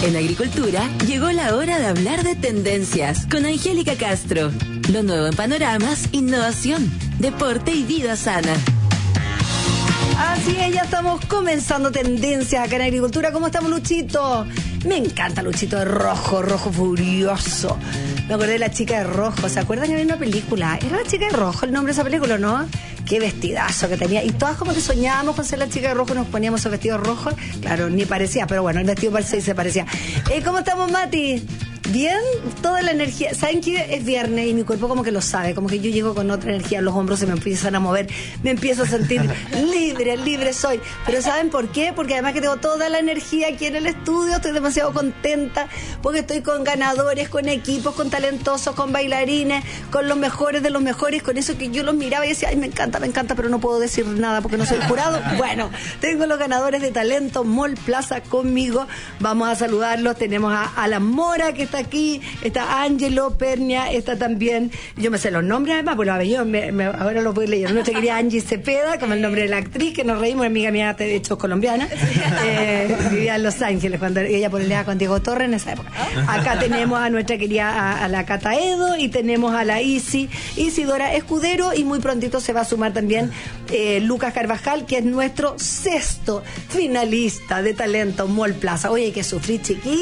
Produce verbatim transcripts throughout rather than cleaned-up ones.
En Agricultura llegó la hora de hablar de tendencias con Angélica Castro. Lo nuevo en panoramas, innovación, deporte y vida sana. Así es, ya estamos comenzando tendencias acá en Agricultura. ¿Cómo estamos, Luchito? Me encanta Luchito de rojo, rojo furioso. Me acordé de la chica de rojo. ¿Se acuerdan que había una película? Era la chica de rojo el nombre de esa película, ¿no? Qué vestidazo que tenía. Y todas como que soñábamos con ser la chica de rojo y nos poníamos esos vestidos rojos. Claro, ni parecía, pero bueno, el vestido parece y se parecía. Eh, ¿Cómo estamos, Mati? Bien, toda la energía. ¿Saben qué? Es viernes y mi cuerpo como que lo sabe, como que yo llego con otra energía, los hombros se me empiezan a mover, me empiezo a sentir libre, libre soy. Pero ¿saben por qué? Porque además que tengo toda la energía aquí en el estudio, estoy demasiado contenta, porque estoy con ganadores, con equipos, con talentosos, con bailarines, con los mejores de los mejores, con eso que yo los miraba y decía, ay, me encanta, me encanta, pero no puedo decir nada porque no soy jurado. Bueno, tengo los ganadores de talento Mall Plaza conmigo, vamos a saludarlos. Tenemos a Alan Mora, que está aquí, está Ángelo Pernia, está también, yo me sé los nombres además, pues los apellidos, me, me, ahora los voy leyendo. Nuestra querida Angie Cepeda, como el nombre de la actriz, que nos reímos, amiga mía, de hecho colombiana, eh, vivía en Los Ángeles, cuando ella peleaba con Diego Torres en esa época. Acá tenemos a nuestra querida, a, a la Cata Edo, y tenemos a la Isi, Isidora Escudero, y muy prontito se va a sumar también eh, Lucas Carvajal, que es nuestro sexto finalista de Talento Mall Plaza. Oye, hay que sufrir, chiquillos.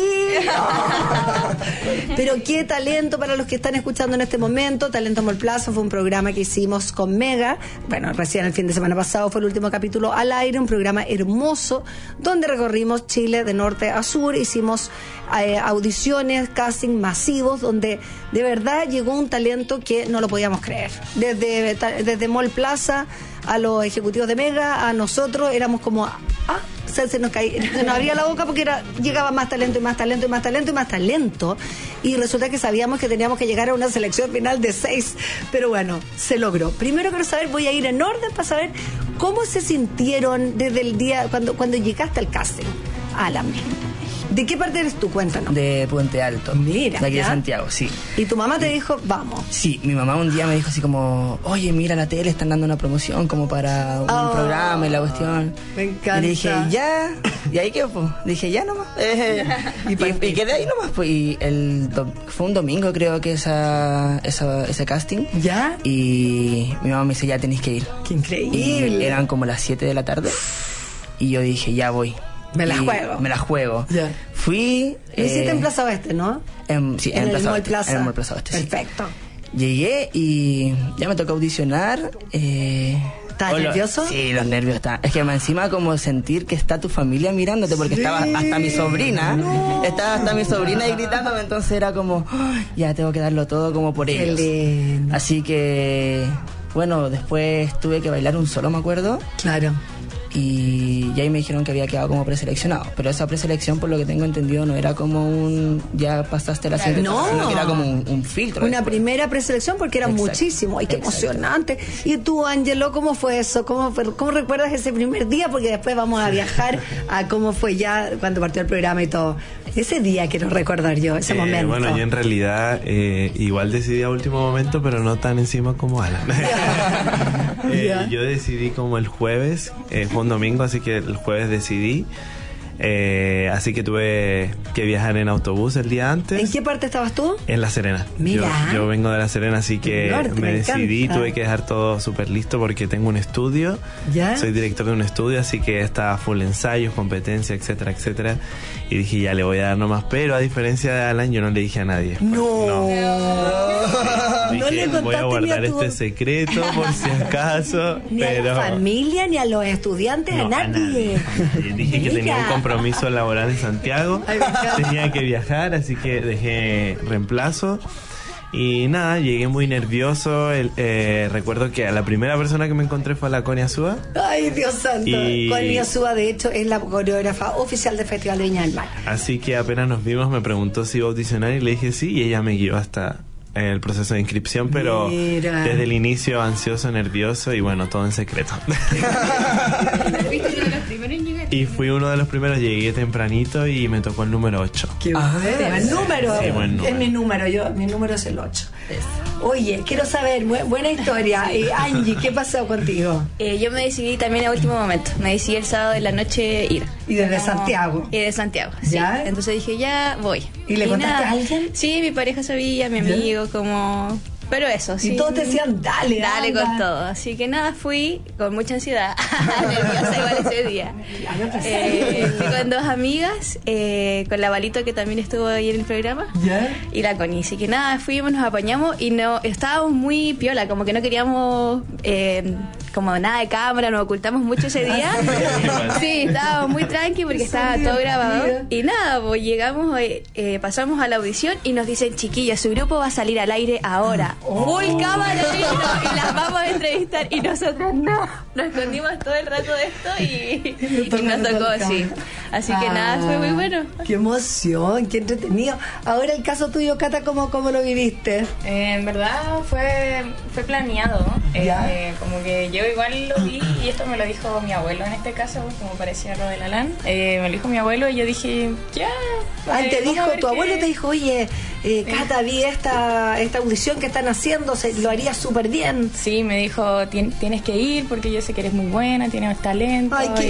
Pero qué talento para los que están escuchando en este momento. Talento Mall Plaza fue un programa que hicimos con Mega. Bueno, recién el fin de semana pasado fue el último capítulo al aire, un programa hermoso donde recorrimos Chile de norte a sur, hicimos eh, audiciones, casting masivos, donde de verdad llegó un talento que no lo podíamos creer. Desde, desde Mall Plaza a los ejecutivos de Mega, a nosotros éramos como, ah, se, se nos caía, se nos abría la boca porque era, llegaba más talento y más talento y más talento y más talento, y resulta que sabíamos que teníamos que llegar a una selección final de seis, pero bueno, se logró. Primero quiero saber, voy a ir en orden para saber cómo se sintieron desde el día, cuando, cuando llegaste al casting, Alan. ¿De qué parte eres tú? Cuéntanos. De Puente Alto. Mira. De aquí ¿ya? de Santiago, sí. ¿Y tu mamá te dijo, vamos? Sí, mi mamá un día me dijo así como, oye, mira, la tele están dando una promoción como para un oh, programa y la cuestión. Me encanta. Y le dije, ya. Y ahí quedó, pues. Dije, ya nomás. Eh, y, y, y quedé ahí nomás, pues. Y el do- fue un domingo, creo que esa, esa ese casting. ¿Ya? Y mi mamá me dice, ya tenéis que ir. ¡Qué increíble! Y eran como las siete de la tarde. Y yo dije, ya voy. Me la y juego. Me la juego. Ya. Fui. Lo hiciste eh, en Plaza Oeste, ¿no? En, sí, en, en, el Plaza Mall Oeste, Plaza. en el Mall Plaza Oeste, sí. Perfecto. Llegué y ya me tocó audicionar. Eh, ¿Estás lo, nervioso? Sí, los nervios están. Es que más encima como sentir que está tu familia mirándote, porque sí. Estaba hasta mi sobrina. No. Estaba hasta mi sobrina ahí gritándome, entonces era como, oh, ya tengo que darlo todo como por Qué ellos. lindo. Así que, bueno, después tuve que bailar un solo, me acuerdo. Claro. Y, y ahí me dijeron que había quedado como preseleccionado, pero esa preselección, por lo que tengo entendido, no era como un ya pasaste la siguiente, no, sino que era como un, un filtro una después. Primera preselección, porque era Exacto. muchísimo. Ay, qué Exacto. emocionante. Y tú, Ángelo, ¿cómo fue eso? ¿Cómo, fue, ¿Cómo recuerdas ese primer día? Porque después vamos a viajar a cómo fue ya cuando partió el programa y todo. Ese día quiero recordar yo, ese eh, momento. Bueno, yo en realidad eh, igual decidí a último momento, pero no tan encima como Alan. eh, Yeah. Yo decidí como el jueves, eh, fue un domingo, así que el jueves decidí. Eh, así que tuve que viajar en autobús el día antes. ¿En qué parte estabas tú? En La Serena. Mira. Yo, yo vengo de La Serena, así que Norte, me, me decidí, encanta. tuve que dejar todo súper listo porque tengo un estudio. ¿Ya? Soy director de un estudio, así que estaba full ensayos, competencia, etcétera, etcétera. Y dije, ya le voy a dar nomás. Pero a diferencia de Alan, yo no le dije a nadie. No. No. No Dije, le contaste voy a ni guardar a tu... este secreto por si acaso. Ni pero... a la familia, ni a los estudiantes, No, a nadie. a nadie. Dije que tenía un Mira. compromiso laboral en Santiago. Ay, me encanta. Tenía que viajar, así que dejé reemplazo. Y nada, llegué muy nervioso. El, eh, recuerdo que a la primera persona que me encontré fue a la Conia Súa. Ay, Dios santo. Y- Conia Súa, de hecho, es la coreógrafa oficial del Festival de Viña del Mar. Así que apenas nos vimos me preguntó si iba a audicionar y le dije sí. Y ella me guió hasta el proceso de inscripción, pero Mira. desde el inicio ansioso, nervioso y bueno, todo en secreto. ¿Fuiste uno de los primeros en llegar? Y fui uno de los primeros, llegué tempranito y me tocó el número ocho. Qué bueno, el número, sí, buen número. Es mi número, yo, mi número es el ocho. Oye, quiero saber, bu- buena historia. Eh, Angie, ¿qué pasó contigo? Eh, yo me decidí también a último momento. Me decidí el sábado de la noche ir. Y desde Como- Santiago. Y de Santiago, sí. ¿Ya? Entonces dije, ya voy. ¿Y le contaste nada. a alguien? Sí, mi pareja sabía, mi ¿Ya? amigo, como... Pero eso, sí. Y todos te decían, dale, Dale anda. con todo. Así que nada, fui con mucha ansiedad. Nerviosa igual ese día. Claro que sí. Eh, fui con dos amigas, eh, con la Balito que también estuvo ahí en el programa. ¿Ya? Y la Connie. Así que nada, fuimos, nos apañamos y no estábamos muy piola, como que no queríamos eh, como nada de cámara, nos ocultamos mucho ese día. Sí, estábamos muy tranqui porque estaba todo grabado. Y nada, pues llegamos, eh, eh, pasamos a la audición y nos dicen, chiquillas, su grupo va a salir al aire ahora. Full cámara y, no, y las vamos a entrevistar. Y nosotros no, nos escondimos todo el rato de esto y, y nos tocó así. Así que nada, fue muy bueno. Qué emoción, qué entretenido. Ahora el caso tuyo, Cata, ¿cómo, cómo lo viviste? Eh, en verdad fue fue planeado. ¿Ya? Eh, como que yo igual lo vi y esto me lo dijo mi abuelo en este caso, como parecía lo del Alan. Eh, me lo dijo mi abuelo y yo dije, ya. Ah, eh, te vamos a dijo, ver tu qué- abuelo te dijo, oye, eh, Cata, vi esta, esta audición que están haciendo, se, lo haría súper bien. Sí, me dijo, "Tien- tienes que ir porque yo sé que eres muy buena, tienes talento. Ay, qué y,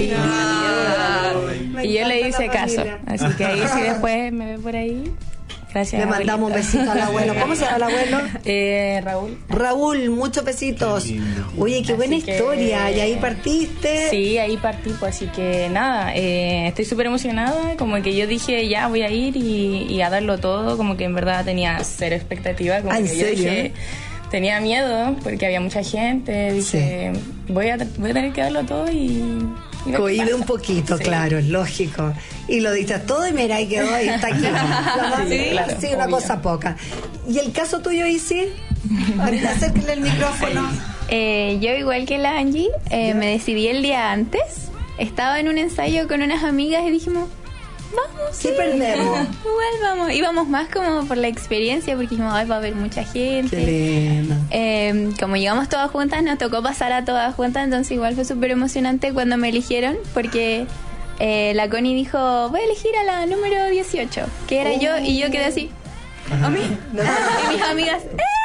lindo. Me y yo le encanta hice la caso. familia. Así que ahí sí después me ve por ahí. Gracias. Le mandamos un abuelito. besito al abuelo. ¿Cómo se llama el abuelo? Eh, Raúl. Raúl, muchos besitos. Qué lindo. Oye, qué buena Así que- historia. Y ahí partiste. Sí, ahí partí, pues así que nada, eh, estoy súper emocionada, como que yo dije ya voy a ir y, y a darlo todo, como que en verdad tenía cero expectativa, como Ah, ¿en que yo serio? dije, tenía miedo porque había mucha gente, dije voy, a, voy a tener que darlo todo y... y ver qué Cohíbe pasa. un poquito, Sí. claro, es lógico. Y lo diste todo y mira, ahí quedó, ahí está aquí. Sí, claro, sí, una obvio. cosa poca. ¿Y el caso tuyo, Isi? Acérquenle el micrófono. Eh, yo, igual que la Angie, eh, me decidí el día antes. Estaba en un ensayo con unas amigas y dijimos, vamos. ¿Qué perdemos? Igual vamos. Íbamos más como por la experiencia porque dijimos, ay, va a haber mucha gente. Qué lindo. Eh, como llegamos todas juntas, nos tocó pasar a todas juntas, entonces igual fue súper emocionante cuando me eligieron porque eh, la Connie dijo, voy a elegir a la número dieciocho, que era yo, y yo quedé así, a mí. Y mis amigas,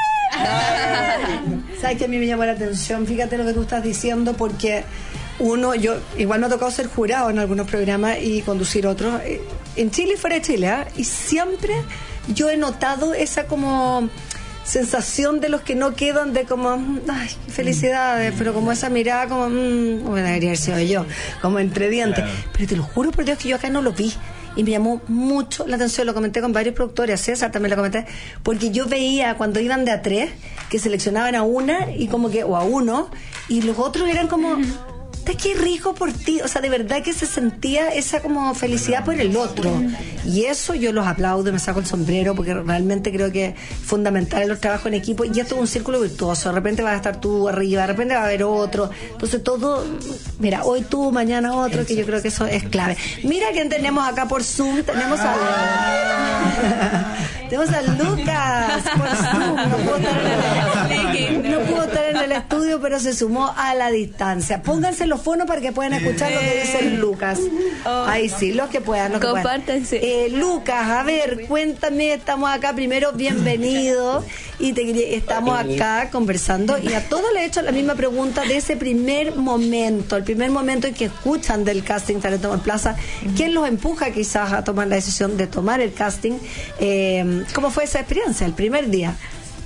¿Sabes que a mí me llamó la atención? Fíjate lo que tú estás diciendo, porque uno, yo, igual me ha tocado ser jurado en algunos programas y conducir otros, eh, en Chile y fuera de Chile, ¿ah? Y siempre yo he notado esa como sensación de los que no quedan de como, ay, felicidades, pero como esa mirada como, mmm, bueno, debería haber sido yo, como entre dientes. Claro. Pero te lo juro por Dios que yo acá no lo vi. Y me llamó mucho la atención, lo comenté con varios productores, a César también lo comenté, porque yo veía cuando iban de a tres, que seleccionaban a una y como que, o a uno, y los otros eran como, "Está qué rico por ti", o sea, de verdad que se sentía esa como felicidad por el otro. Y eso yo los aplaudo, me saco el sombrero, porque realmente creo que es fundamental en los trabajos en equipo, y esto es un círculo virtuoso, de repente vas a estar tú arriba, de repente va a haber otro, entonces todo, mira, hoy tú, mañana otro, que yo creo que eso es clave. Mira quién tenemos acá por Zoom, tenemos a tenemos a Lucas por Zoom, no pudo estar en el, no pudo estar en el estudio, pero se sumó a la distancia. Pónganse los fonos para que puedan escuchar lo que dice Lucas. Ahí sí, los que puedan, los que puedan. Compártanse. Eh, Lucas, a ver, cuéntame, estamos acá, primero, bienvenido, y te, quería- estamos acá conversando, y a todos les he hecho la misma pregunta de ese primer momento, el primer momento en que escuchan del casting Talento en Plaza, ¿quién los empuja quizás a tomar la decisión de tomar el casting? Eh, ¿Cómo fue esa experiencia, el primer día?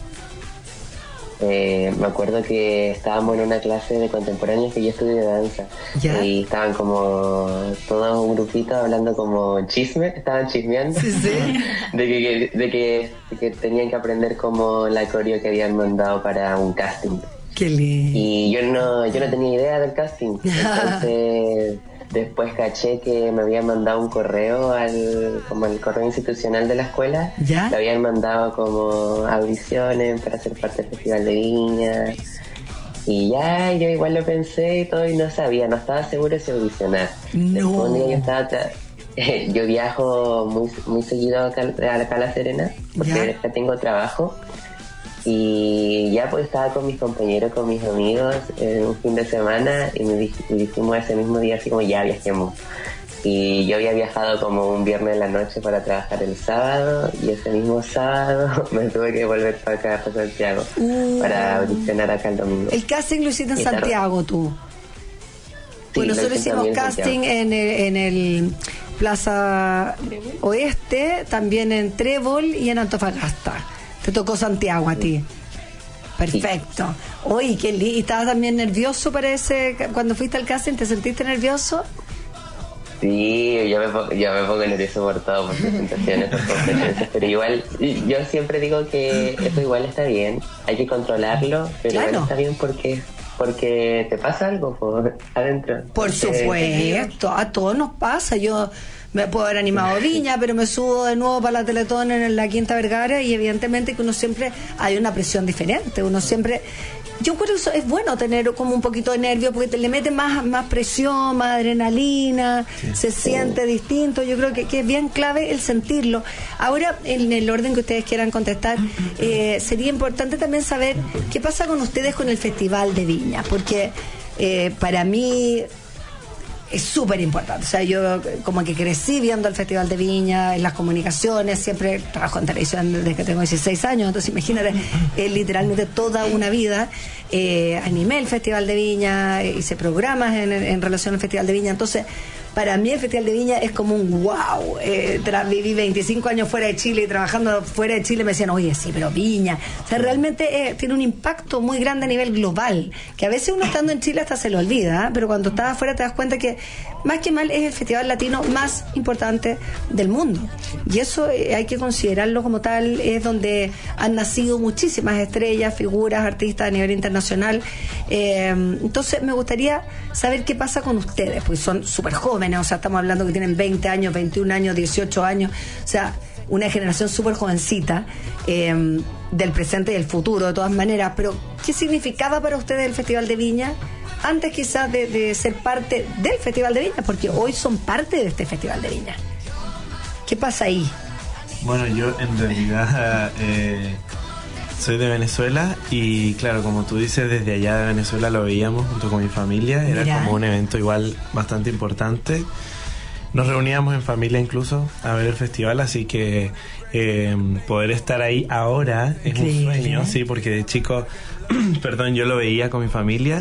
Eh, me acuerdo que estábamos en una clase de contemporáneos que yo estudio danza. ¿Ya? Y estaban como todos un grupito hablando como chisme, estaban chismeando Sí, sí. de, que, de, que, de que tenían que aprender como la coreo que habían mandado para un casting. Qué lindo. Y yo no, yo no tenía idea del casting. Entonces después caché que me habían mandado un correo al como el correo institucional de la escuela. ¿Ya? Le habían mandado como audiciones para ser parte del Festival de Viña. Y ya, yo igual lo pensé y todo, y no sabía, no estaba seguro si audicionar. No. Después un día yo estaba tra- yo viajo muy, muy seguido acá, acá a La Serena, porque ¿Ya? acá tengo trabajo. Y ya pues estaba con mis compañeros, con mis amigos en un fin de semana y, me dij- y dijimos ese mismo día así como ya viajemos. Y yo había viajado como un viernes en la noche para trabajar el sábado y ese mismo sábado me tuve que volver para acá, para Santiago, Uh. para audicionar acá el domingo. El casting lo hiciste en Y claro. Santiago, tú. Sí, Pues lo nosotros hice hicimos también en casting Santiago. en el, en el Plaza Oeste, también en Trébol y en Antofagasta. Te tocó Santiago a ti. Perfecto. Oye, qué lindo. ¿Y estabas también nervioso para ese, cuando fuiste al casting? ¿Te sentiste nervioso? Sí, yo me, pongo, yo me pongo nervioso por todo, por presentaciones, por competencias, pero igual, yo siempre digo que eso igual está bien, hay que controlarlo, pero Claro. igual está bien porque porque te pasa algo por adentro. Por supuesto, a todos nos pasa. Yo me puedo haber animado Viña, pero me subo de nuevo para la Teletón en la Quinta Vergara y evidentemente que uno siempre hay una presión diferente. Uno siempre... Yo creo que eso es bueno tener como un poquito de nervio porque te le mete más, más presión, más adrenalina, sí. Se siente distinto. Yo creo que, que es bien clave el sentirlo. Ahora, en el orden que ustedes quieran contestar, eh, sería importante también saber qué pasa con ustedes con el Festival de Viña, porque eh, para mí es súper importante. O sea, yo como que crecí viendo el Festival de Viña, en las comunicaciones, siempre trabajo en televisión desde que tengo dieciséis años, entonces imagínate, eh, literalmente toda una vida eh, animé el Festival de Viña, hice programas en, en relación al Festival de Viña, entonces para mí el Festival de Viña es como un wow. Eh, tras viví veinticinco años fuera de Chile y trabajando fuera de Chile me decían, oye, sí, pero Viña. O sea, realmente eh, tiene un impacto muy grande a nivel global, que a veces uno estando en Chile hasta se lo olvida, ¿eh? Pero cuando estás afuera te das cuenta que más que mal es el festival latino más importante del mundo. Y eso eh, hay que considerarlo como tal, es donde han nacido muchísimas estrellas, figuras, artistas a nivel internacional. Eh, entonces me gustaría saber qué pasa con ustedes, porque son súper jóvenes. O sea, estamos hablando que tienen veinte años, veintiún años, dieciocho años, o sea, una generación súper jovencita, eh, del presente y del futuro, de todas maneras. Pero, ¿qué significaba para ustedes el Festival de Viña antes quizás de, de ser parte del Festival de Viña? Porque hoy son parte de este Festival de Viña. ¿Qué pasa ahí? Bueno, yo en realidad eh, soy de Venezuela y claro, como tú dices, desde allá de Venezuela lo veíamos junto con mi familia. Era Mira. como un evento igual bastante importante. Nos reuníamos en familia incluso a ver el festival, así que eh, poder estar ahí ahora es Increíble, un sueño, ¿eh? sí, porque de chico, perdón, yo lo veía con mi familia.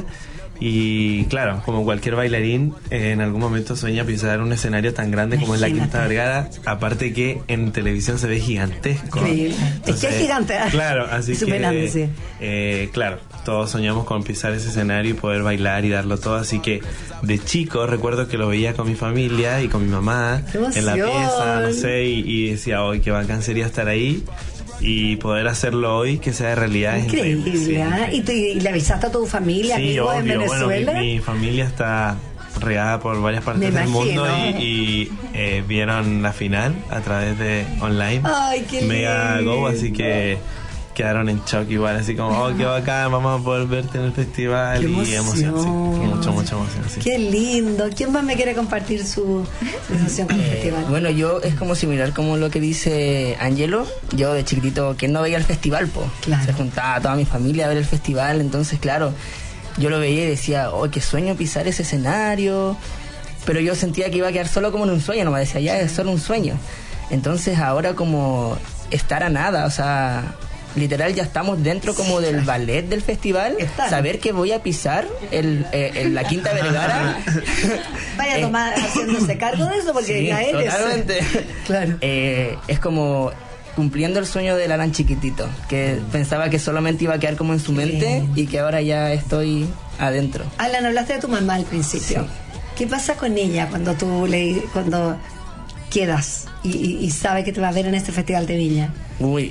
Y claro, como cualquier bailarín, eh, en algún momento sueña pisar un escenario tan grande como es la Imagínate. Quinta Vergara, aparte que en televisión se ve gigantesco. Increíble. Entonces, es que es gigante. ¿eh? Claro, así Es súper que grande, sí. eh, claro, todos soñamos con pisar ese escenario y poder bailar y darlo todo, así que de chico recuerdo que lo veía con mi familia y con mi mamá ¡Qué en la emoción! pieza, no sé, y, y decía, hoy qué bacán sería estar ahí. Y poder hacerlo hoy, que sea de realidad, Increíble, es increíble. ¿ah? ¿Y, tú- y le avisaste a tu familia, Sí, amigos en obvio. Venezuela? Bueno, mi, mi familia está regada por varias partes Me del mundo imagino. y, y, eh, vieron la final a través de online. Ay, qué Mega lindo. Go, así que quedaron en shock igual, así como, oh, qué bacán, vamos a poder verte en el festival. Qué y emoción, sí. emoción. Mucho, mucha emoción, sí. Qué lindo. ¿Quién más me quiere compartir su sensación con el Eh, festival? bueno, yo es como similar como lo que dice Angelo. Yo de chiquitito, ¿quién no veía el festival, po? Claro. Se juntaba toda mi familia a ver el festival, entonces claro, yo lo veía y decía, oh, qué sueño pisar ese escenario, pero yo sentía que iba a quedar solo como en un sueño, no me decía, ya es solo un sueño. Entonces ahora como estar a nada, o sea, literal ya estamos dentro como del ballet del festival, Están. saber que voy a pisar el, eh, el- la Quinta Vergara. Vaya Eh, tomar, haciéndose cargo de eso, porque Sí, ya él es- totalmente. Claro. Eh, es como cumpliendo el sueño del Alan chiquitito, que pensaba que solamente iba a quedar como en su mente lindo. y que ahora ya estoy adentro. Alan, hablaste de tu mamá al principio. Sí. ¿Qué pasa con ella cuando tú le, cuando quedas y, y, y sabe que te va a ver en este Festival de Viña? Uy,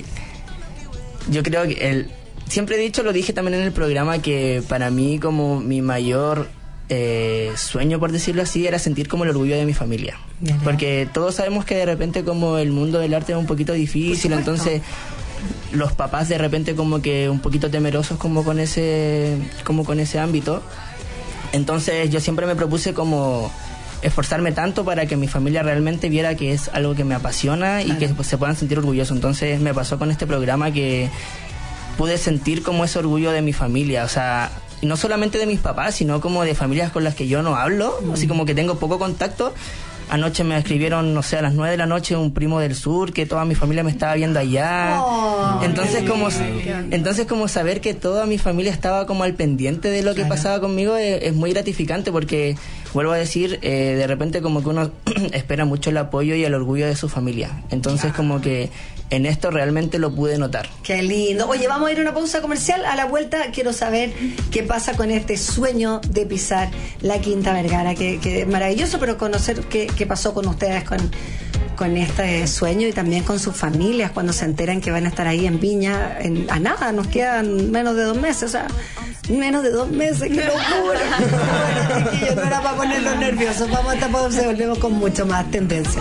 yo creo que el, siempre he dicho, lo dije también en el programa, que para mí como mi mayor eh, sueño, por decirlo así, era sentir como el orgullo de mi familia. Mira. Porque todos sabemos que de repente como el mundo del arte es un poquito difícil, Por supuesto. entonces los papás de repente como que un poquito temerosos como con ese, como con ese ámbito. Entonces yo siempre me propuse como esforzarme tanto para que mi familia realmente viera que es algo que me apasiona y Claro. que pues, se puedan sentir orgullosos. Entonces me pasó con este programa que pude sentir como ese orgullo de mi familia, o sea, y no solamente de mis papás, sino como de familias con las que yo no hablo, mm. así como que tengo poco contacto. Anoche me escribieron, no sé, a las nueve de la noche un primo del sur, que toda mi familia me estaba viendo allá. Oh, entonces como entonces como saber que toda mi familia estaba como al pendiente de lo que claro. pasaba conmigo es, es muy gratificante, porque vuelvo a decir, eh, de repente como que uno espera mucho el apoyo y el orgullo de su familia. Entonces como que en esto realmente lo pude notar. Qué lindo. Oye, vamos a ir a una pausa comercial. A la vuelta quiero saber qué pasa con este sueño de pisar la Quinta Vergara, que, que es maravilloso, pero conocer qué, qué pasó con ustedes con, con este sueño, y también con sus familias cuando se enteran que van a estar ahí en Viña. En, a nada, nos quedan menos de dos meses, o sea, menos de dos meses, qué locura. Bueno, chiquillos, no era para ponernos nerviosos. Vamos a esta pausa y volvemos con mucho más tendencias.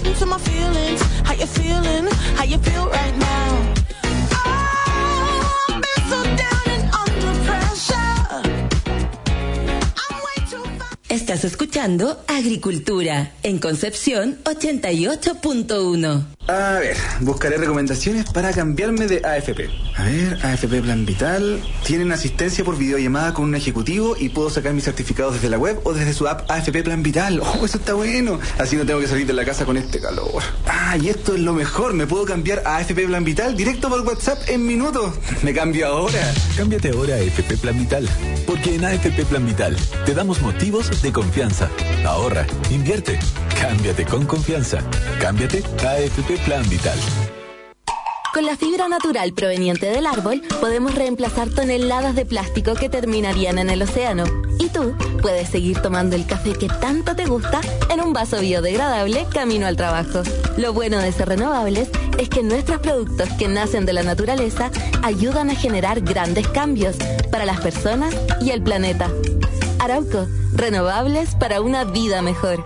Estás escuchando Agricultura en Concepción ochenta y ocho punto uno. A ver, buscaré recomendaciones para cambiarme de A F P. A ver, A F P Plan Vital. Tienen asistencia por videollamada con un ejecutivo y puedo sacar mis certificados desde la web o desde su app A F P Plan Vital. Oh, eso está bueno. Así no tengo que salir de la casa con este calor. Ah, y esto es lo mejor. Me puedo cambiar a A F P Plan Vital directo por WhatsApp en minutos. Me cambio ahora. Cámbiate ahora a A F P Plan Vital. Porque en A F P Plan Vital te damos motivos de confianza. Ahorra, invierte, cámbiate con confianza. Cámbiate a A F P Plan Vital. Con la fibra natural proveniente del árbol, podemos reemplazar toneladas de plástico que terminarían en el océano. Y tú puedes seguir tomando el café que tanto te gusta en un vaso biodegradable camino al trabajo. Lo bueno de ser renovables es que nuestros productos que nacen de la naturaleza ayudan a generar grandes cambios para las personas y el planeta. Arauco, renovables para una vida mejor.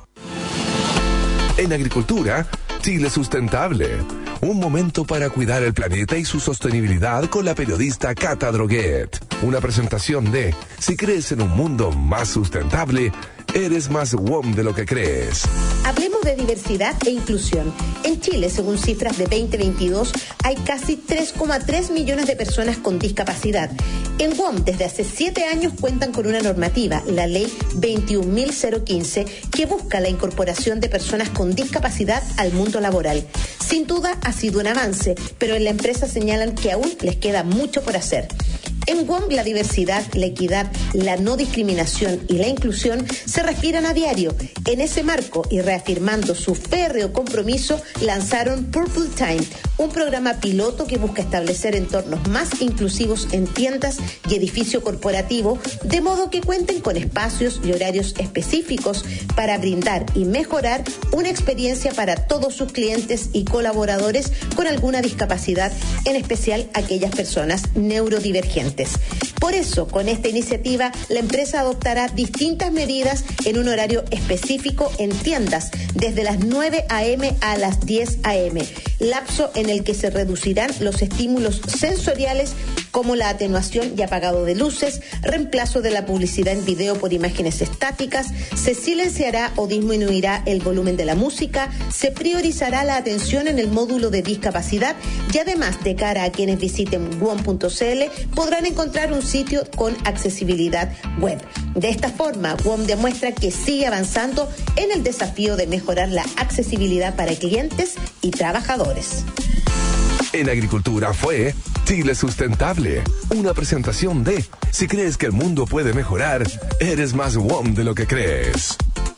En agricultura, Chile Sustentable. Un momento para cuidar el planeta y su sostenibilidad con la periodista Cata Droguet. Una presentación de Si crees en un mundo más sustentable, eres más W O M de lo que crees. Hablemos de diversidad e inclusión. En Chile, según cifras de veinte veintidós, hay casi tres coma tres millones de personas con discapacidad. En W O M, desde hace siete años, cuentan con una normativa, la Ley veintiún mil quince, que busca la incorporación de personas con discapacidad al mundo laboral. Sin duda, ha sido un avance, pero en la empresa señalan que aún les queda mucho por hacer. En W O M, la diversidad, la equidad, la no discriminación y la inclusión se respiran a diario. En ese marco, y reafirmando su férreo compromiso, lanzaron Purple Time, un programa piloto que busca establecer entornos más inclusivos en tiendas y edificio corporativo, de modo que cuenten con espacios y horarios específicos para brindar y mejorar una experiencia para todos sus clientes y colaboradores con alguna discapacidad, en especial aquellas personas neurodivergentes. Por eso, con esta iniciativa, la empresa adoptará distintas medidas en un horario específico en tiendas, desde las nueve a eme a las diez a eme, lapso en el que se reducirán los estímulos sensoriales como la atenuación y apagado de luces, reemplazo de la publicidad en video por imágenes estáticas, se silenciará o disminuirá el volumen de la música, se priorizará la atención en el módulo de discapacidad y además, de cara a quienes visiten W O M punto ce ele, podrán encontrar un sitio con accesibilidad web. De esta forma, W O M demuestra que sigue avanzando en el desafío de mejorar la accesibilidad para clientes y trabajadores. En agricultura fue Chile Sustentable, una presentación de Si crees que el mundo puede mejorar, eres más W O M de lo que crees.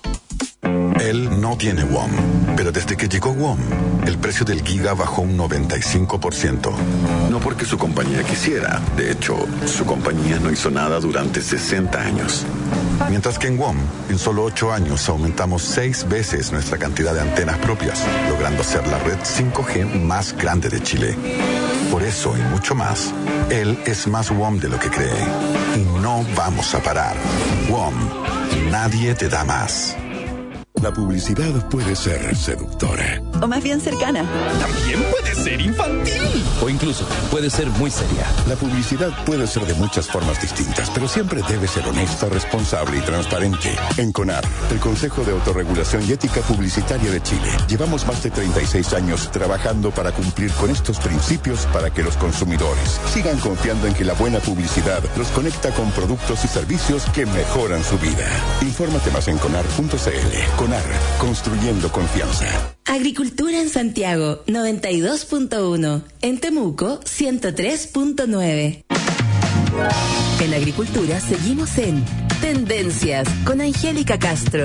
Él no tiene W O M, pero desde que llegó W O M, el precio del giga bajó un noventa y cinco por ciento. No porque su compañía quisiera, de hecho, su compañía no hizo nada durante sesenta años. Mientras que en W O M, en solo ocho años aumentamos seis veces nuestra cantidad de antenas propias, logrando ser la red cinco G más grande de Chile. Por eso y mucho más, él es más W O M de lo que cree. Y no vamos a parar. W O M, nadie te da más. La publicidad puede ser seductora. O más bien cercana. También puede ser infantil. O incluso puede ser muy seria. La publicidad puede ser de muchas formas distintas, pero siempre debe ser honesta, responsable y transparente. En CONAR, el Consejo de Autorregulación y Ética Publicitaria de Chile, llevamos más de treinta y seis años trabajando para cumplir con estos principios para que los consumidores sigan confiando en que la buena publicidad los conecta con productos y servicios que mejoran su vida. Infórmate más en conar punto c l. CONAR, construyendo confianza. Agricultura en Santiago, noventa y dos punto uno. En Temuco, ciento tres punto nueve. En Agricultura seguimos en Tendencias con Angélica Castro.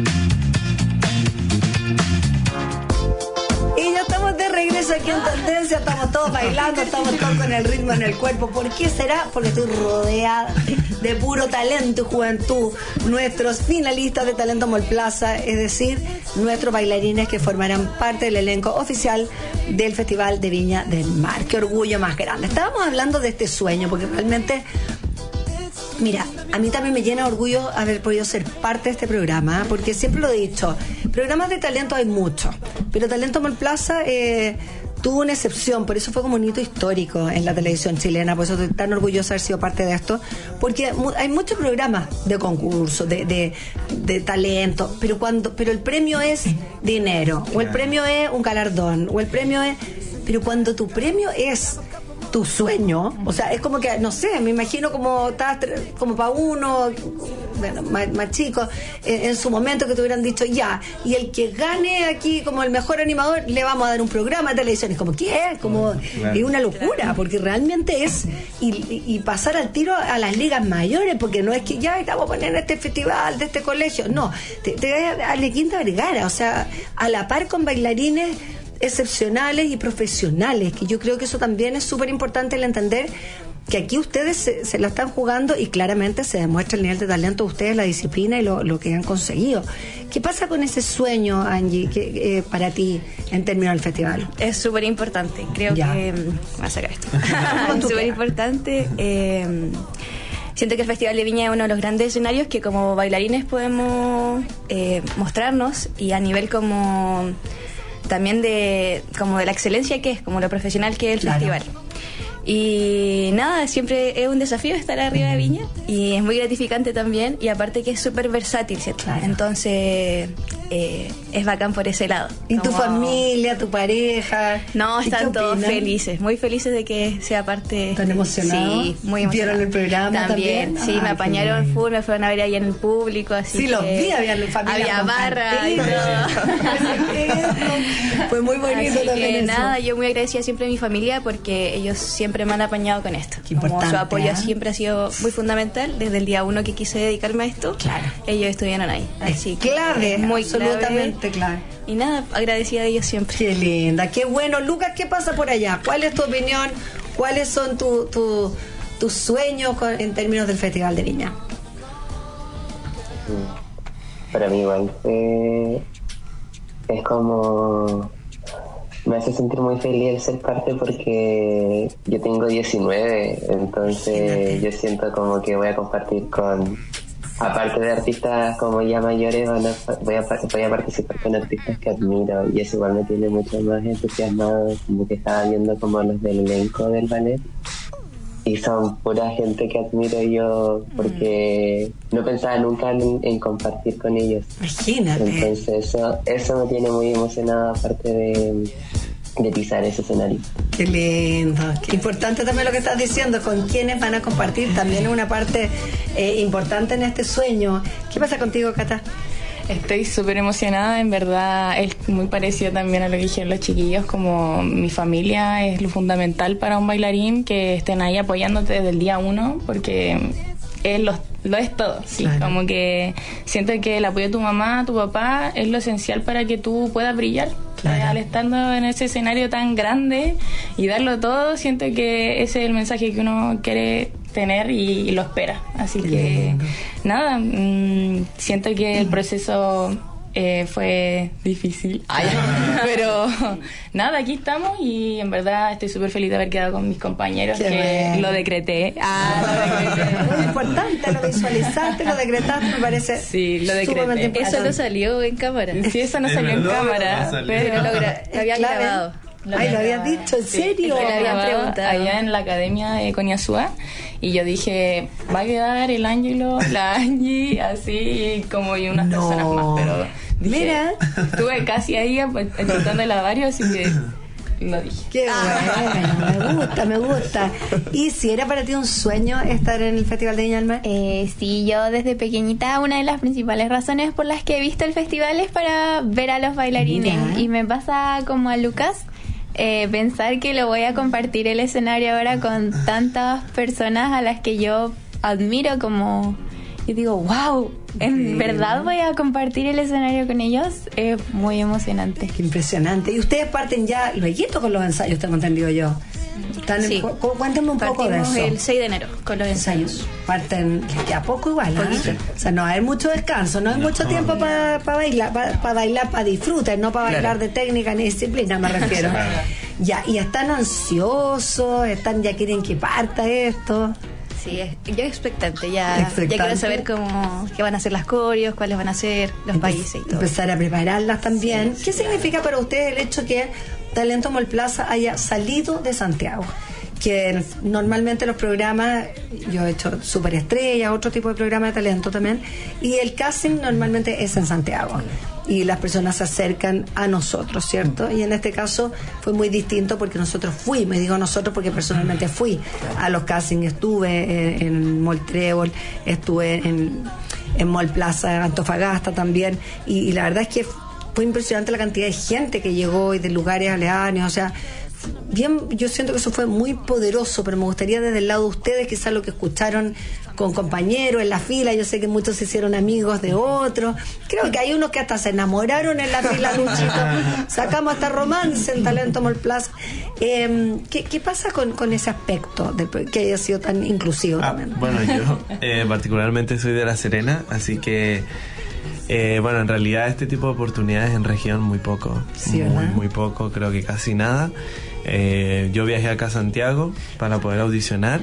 Y ya estamos de regreso aquí en Tendencia, estamos todos bailando, estamos todos con el ritmo en el cuerpo. ¿Por qué será? Porque estoy rodeada de puro talento y juventud. Nuestros finalistas de Talento Mall Plaza, es decir, nuestros bailarines que formarán parte del elenco oficial del Festival de Viña del Mar. Qué orgullo más grande. Estábamos hablando de este sueño, porque realmente... Mira, a mí también me llena de orgullo haber podido ser parte de este programa, porque siempre lo he dicho, programas de talento hay muchos, pero Talento Mall Plaza eh, tuvo una excepción, por eso fue como un hito histórico en la televisión chilena, por eso estoy tan orgullosa de haber sido parte de esto, porque hay muchos programas de concurso, de, de, de talento, pero cuando pero el premio es dinero, o el premio es un galardón, o el premio es... Pero cuando tu premio es... tu sueño, o sea, es como que, no sé, me imagino como estás como para uno, bueno, más, más chico, en, en su momento que te hubieran dicho, ya, y el que gane aquí como el mejor animador, le vamos a dar un programa de televisión. Es como, ¿qué? Como, claro. Es una locura, porque realmente es, y, y pasar al tiro a las ligas mayores, porque no es que ya estamos poniendo este festival de este colegio, no, te, te vas a la Quinta Vergara, o sea, a la par con bailarines excepcionales y profesionales, que yo creo que eso también es súper importante el entender que aquí ustedes se, se la están jugando y claramente se demuestra el nivel de talento de ustedes, la disciplina y lo, lo que han conseguido. ¿Qué pasa con ese sueño, Angie, que, eh, para ti en términos del festival? Es súper importante, creo ya. que... Voy a sacar esto. Es súper importante. Eh, siento que el Festival de Viña es uno de los grandes escenarios que como bailarines podemos eh, mostrarnos, y a nivel como... también de como de la excelencia que es, como lo profesional que es el claro. festival. Y nada, siempre es un desafío estar arriba de Viña, y es muy gratificante también, y aparte que es súper versátil, ¿cierto? Claro. Entonces eh, es bacán por ese lado. ¿Y como... tu familia, tu pareja? No, están todos felices, muy felices de que sea parte. ¿Están emocionados? Sí, muy emocionados. ¿Vieron el programa también? también? Sí, Ay, me apañaron full, me fueron a ver ahí en el público, así sí, que... los vi, había familia había barra y todo. Fue muy bonito así también que eso. Nada, yo muy agradecida siempre a mi familia, porque ellos siempre me han apañado con esto. Qué como su apoyo ¿eh? siempre ha sido muy fundamental. Desde el día uno que quise dedicarme a esto, claro. ellos estuvieron ahí. Así es clave, es muy absolutamente clave. clave. Y nada, agradecida de ellos siempre. Qué linda, qué bueno. Lucas, ¿qué pasa por allá? ¿Cuál es tu opinión? ¿Cuáles son tus tu, tu sueños con, en términos del Festival de Viña? Para mí igual eh, es como... me hace sentir muy feliz el ser parte, porque yo tengo diecinueve, entonces yo siento como que voy a compartir con, aparte de artistas como ya mayores, van a, voy, a, voy a participar con artistas que admiro, y eso igual me tiene mucho más entusiasmado, como que estaba viendo como los del elenco del ballet, y son pura gente que admiro yo, porque mm. no pensaba nunca en, en compartir con ellos. Imagínate. Entonces eso, eso me tiene muy emocionado, aparte de, de pisar ese escenario. Qué lindo, qué importante también lo que estás diciendo, con quiénes van a compartir, también es una parte eh, importante en este sueño. ¿Qué pasa contigo, Cata? Estoy súper emocionada, en verdad es muy parecido también a lo que dijeron los chiquillos, como mi familia es lo fundamental para un bailarín, que estén ahí apoyándote desde el día uno, porque es lo, lo es todo, sí, claro. Como que siento que el apoyo de tu mamá, tu papá es lo esencial para que tú puedas brillar. Claro. Al estando en ese escenario tan grande y darlo todo, siento que ese es el mensaje que uno quiere tener y, y lo espera. Así que, nada, mmm, siento que el proceso Eh, fue difícil, pero nada, aquí estamos y en verdad estoy súper feliz de haber quedado con mis compañeros. Qué que bueno. Lo decreté. Ah, lo decreté. Muy importante, lo visualizaste, lo decretaste, me parece. Sí, lo decreté. Eso no salió en cámara. Sí, eso no salió en cámara, no pero lo, gra- lo había clave. grabado. Lo Ay, lo habías dicho, ¿en serio? Sí, lo habían preguntado allá en la academia de Coniazúa y yo dije, va a quedar el Ángelo, la Angie, así como y unas no. personas más, pero dije, mira, estuve casi ahí intentándola varios, así que lo dije. Qué bueno, me gusta, me gusta. ¿Y si era para ti un sueño estar en el Festival de Viña del Mar? Eh, sí, yo desde pequeñita una de las principales razones por las que he visto el festival es para ver a los bailarines. Mira. Y me pasa como a Lucas. Eh, pensar que lo voy a compartir el escenario ahora con tantas personas a las que yo admiro, como yo digo, wow, en sí. verdad voy a compartir el escenario con ellos, es muy emocionante. Qué impresionante. Y ustedes parten ya luego con los ensayos, tengo entendido yo. Están sí. en, cu- cuéntame un Partimos poco de eso. el seis de enero con los ensayos. Parten de a poco igual, ¿eh? O sea, no hay mucho descanso, no hay no, mucho no, tiempo para pa bailar, para pa bailar, para disfrutar, no para bailar claro. de técnica ni disciplina, me refiero. Ya, y están ansiosos, están ya quieren que parta esto. Sí, yo expectante, ya, expectante. ya quiero saber cómo qué van a ser las coreos, cuáles van a ser los Empe- países y todo. Empezar a prepararlas también. Sí, ¿Qué sí. significa para ustedes el hecho que Talento Mall Plaza haya salido de Santiago? Que normalmente los programas, yo he hecho Superestrella, otro tipo de programa de talento también, y el casting normalmente es en Santiago y las personas se acercan a nosotros, ¿cierto? Y en este caso fue muy distinto porque nosotros fuimos, me digo nosotros porque personalmente fui a los castings, estuve en, en Mall Trébol, estuve en, en Mall Plaza Antofagasta también, y, y la verdad es que fue impresionante la cantidad de gente que llegó y de lugares aledaños, o sea, bien, yo siento que eso fue muy poderoso, pero me gustaría desde el lado de ustedes, quizás lo que escucharon con compañeros en la fila, yo sé que muchos se hicieron amigos de otros, creo que hay unos que hasta se enamoraron en la fila, Luchito, sacamos hasta romance en Talento Mall Plaza. Eh, ¿qué, ¿Qué pasa con, con ese aspecto del, que haya sido tan inclusivo? Ah, también? Bueno, yo eh, particularmente soy de La Serena, así que Eh, bueno, en realidad este tipo de oportunidades en región muy poco, sí, muy, ¿verdad? muy poco, creo que casi nada. Eh, yo viajé acá a Santiago para poder audicionar,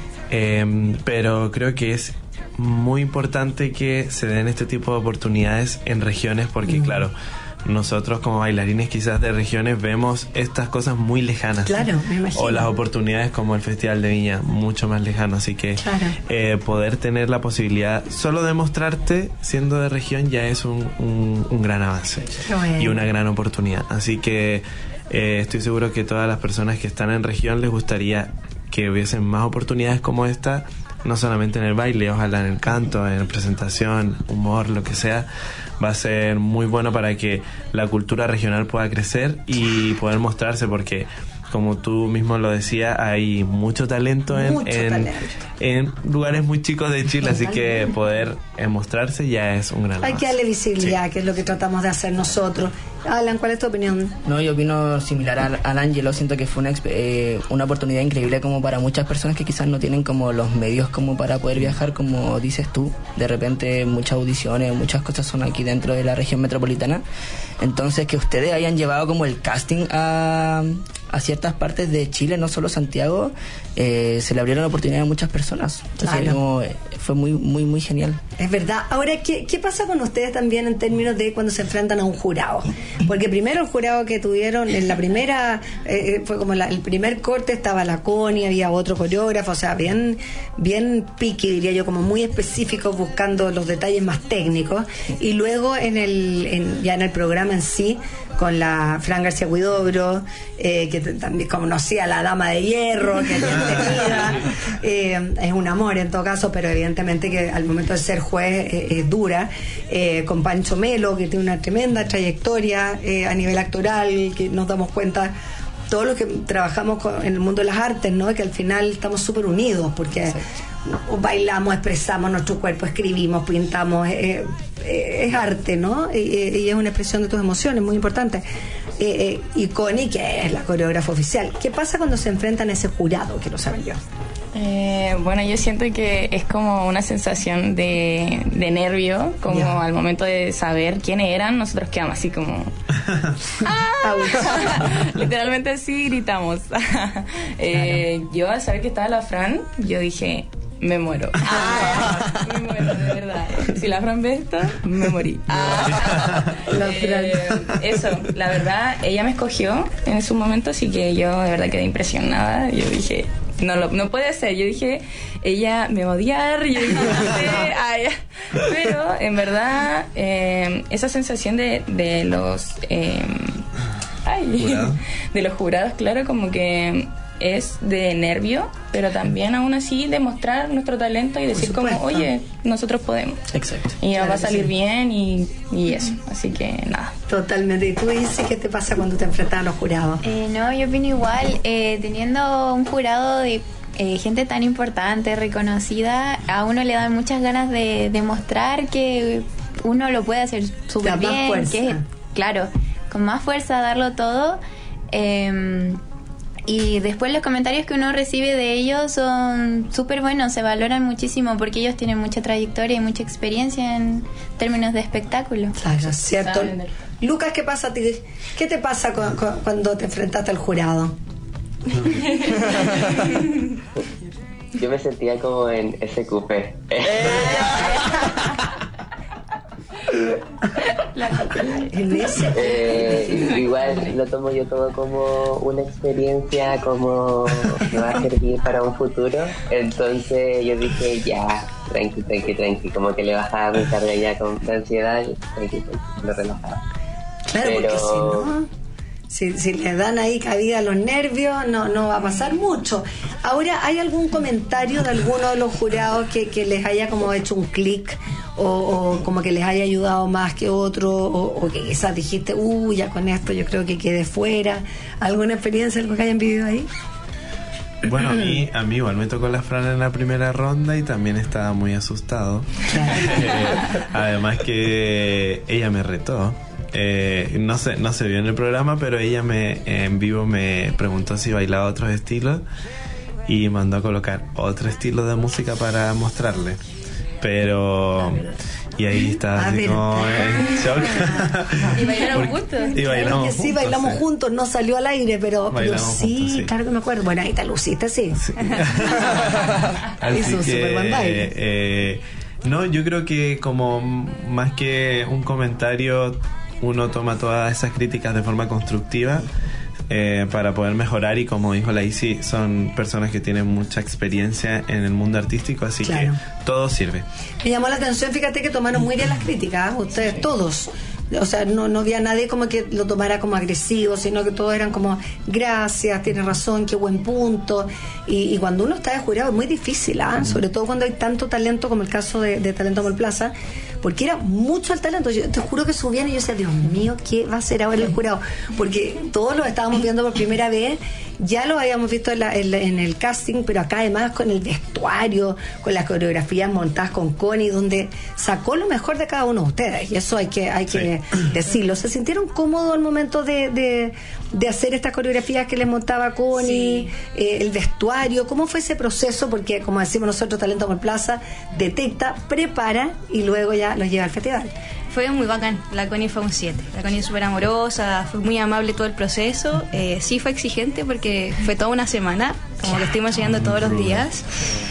eh, pero creo que es muy importante que se den este tipo de oportunidades en regiones porque, mm. claro, nosotros como bailarines quizás de regiones vemos estas cosas muy lejanas. Claro, me imagino. O las oportunidades como el Festival de Viña, mucho más lejano. Así que claro. eh, poder tener la posibilidad solo de mostrarte siendo de región ya es un, un, un gran avance bueno. y una gran oportunidad. Así que eh, estoy seguro que todas las personas que están en región les gustaría que hubiesen más oportunidades como esta, no solamente en el baile, ojalá en el canto, en presentación, humor, lo que sea. Va a ser muy bueno para que la cultura regional pueda crecer y poder mostrarse, porque como tú mismo lo decías, hay mucho talento en, mucho en, talento. en lugares muy chicos de Chile, así que poder eh, mostrarse ya es un gran Hay avance. que darle visibilidad, Sí. que es lo que tratamos de hacer nosotros. Alan, ¿cuál es tu opinión? No, yo opino similar al, al Ángelo. Siento que fue una, eh, una oportunidad increíble como para muchas personas que quizás no tienen como los medios como para poder viajar, como dices tú. De repente muchas audiciones, muchas cosas son aquí dentro de la región metropolitana. Entonces que ustedes hayan llevado como el casting a, a ciertas partes de Chile, no solo Santiago, eh, se le abrieron oportunidades a muchas personas. Entonces Claro. no, eh, fue muy, muy, muy genial. Es verdad. Ahora, ¿qué, ¿qué pasa con ustedes también en términos de cuando se enfrentan a un jurado? Porque primero el jurado que tuvieron en la primera, eh, fue como la, el primer corte, estaba la Connie, había otro coreógrafo, o sea, bien, bien piqui, diría yo, como muy específico, buscando los detalles más técnicos. Y luego en el, en, ya en el programa en sí, con la Fran García Huidobro, eh, que t- también conocía a la Dama de Hierro, que es bien tenida, eh, es un amor en todo caso, pero evidentemente que al momento de ser juez eh, es dura, eh, con Pancho Melo, que tiene una tremenda trayectoria eh, a nivel actoral, que nos damos cuenta todos los que trabajamos con, en el mundo de las artes, ¿no? Que al final estamos súper unidos, porque no, bailamos, expresamos nuestro cuerpo, escribimos, pintamos, eh, eh, es arte, ¿no? Y, y es una expresión de tus emociones, muy importante. Eh, eh, y Connie, que es la coreógrafa oficial. ¿Qué pasa cuando se enfrentan a ese jurado? Quiero saber yo. Eh, bueno, yo siento que es como una sensación de, de nervio, como yeah. al momento de saber quiénes eran, nosotros quedamos así como... ¡Ah! Literalmente así gritamos. eh, claro. Yo al saber que estaba la Fran, yo dije... Me muero. Ah, me muero, de verdad. Si la Fran ve esto, me morí. Ah, la eh, eso, la verdad, ella me escogió en su momento, así que yo de verdad quedé impresionada. Yo dije, no, lo, no puede ser. Yo dije, ella me va a odiar. Yo dije, no sé. Ay. Pero en verdad, eh, esa sensación de, de los... Eh, ay, ¿Jurado? De los jurados, claro, como que... es de nervio, pero también aún así demostrar nuestro talento y decir como, oye, nosotros podemos. Exacto. Y claro va a salir sí. bien y, y eso, así que nada. Totalmente. ¿Y tú dices qué te pasa cuando te enfrentas a los jurados? Eh, no, yo opino igual, eh, teniendo un jurado de eh, gente tan importante, reconocida, a uno le dan muchas ganas de demostrar que uno lo puede hacer súper bien, que es, claro, con más fuerza darlo todo. eh, Y después los comentarios que uno recibe de ellos son súper buenos, se valoran muchísimo porque ellos tienen mucha trayectoria y mucha experiencia en términos de espectáculo. Claro, cierto. Lucas, ¿qué pasa a ti? ¿Qué te pasa cu- cu- cuando te enfrentaste al jurado? Yo me sentía como en ese cupé. eh, igual lo tomo yo todo como una experiencia, como me va a servir para un futuro. Entonces yo dije ya, tranqui, tranqui, tranqui, como que le bajaba mi carga ya con de ansiedad, tranqui, tranqui, lo relajaba. Claro, pero porque si no, si, si le dan ahí cabida a los nervios, no, no va a pasar mucho. Ahora, ¿hay algún comentario de alguno de los jurados que, que les haya como hecho un clic? O, o como que les haya ayudado más que otro, o, o que quizás dijiste, uy, ya con esto yo creo que quedé fuera. ¿Alguna experiencia, algo que hayan vivido ahí? Bueno, a mí, a mí igual me tocó la Fran en la primera ronda y también estaba muy asustado. eh, además que ella me retó. Eh, no se, no se vio en el programa, pero ella me en vivo me preguntó si bailaba otros estilos y mandó a colocar otro estilo de música para mostrarle. Pero y ahí estaba así como en shock. Y bailaron juntos. Y bailamos que sí, juntos, bailamos sí. juntos, no salió al aire, pero, pero sí, juntos, sí, claro que me acuerdo. Bueno, ahí te luciste, sí. sí. Hizo un super buen baile. Eh, no, yo creo que como más que un comentario, uno toma todas esas críticas de forma constructiva. Eh, para poder mejorar, y como dijo la Isi, son personas que tienen mucha experiencia en el mundo artístico, así claro. que todo sirve. Me llamó la atención, fíjate que tomaron muy bien las críticas, ¿eh? Ustedes sí. todos. O sea, no, no había nadie como que lo tomara como agresivo, sino que todos eran como, gracias, tienes razón, qué buen punto. Y, y cuando uno está de jurado es muy difícil, ¿eh? sobre todo cuando hay tanto talento como el caso de, de Talento Molplaza, porque era mucho el talento. Yo te juro que subían y yo decía, Dios mío, ¿qué va a hacer ahora el jurado? Porque todos lo estábamos viendo por primera vez, ya lo habíamos visto en, la, en, la, en el casting, pero acá además con el vestuario, con las coreografías montadas con Connie, donde sacó lo mejor de cada uno de ustedes, y eso hay que, hay que sí. decirlo. ¿Se sintieron cómodos al momento de, de, de hacer estas coreografías que les montaba Connie? Sí. Eh, el vestuario, ¿cómo fue ese proceso? Porque como decimos nosotros, Talento Molplaza detecta, prepara y luego ya los lleva al festival. Fue muy bacán, la Connie fue un siete. La Connie es súper amorosa, fue muy amable todo el proceso. Eh, sí fue exigente porque fue toda una semana, como que estuvimos llegando todos los días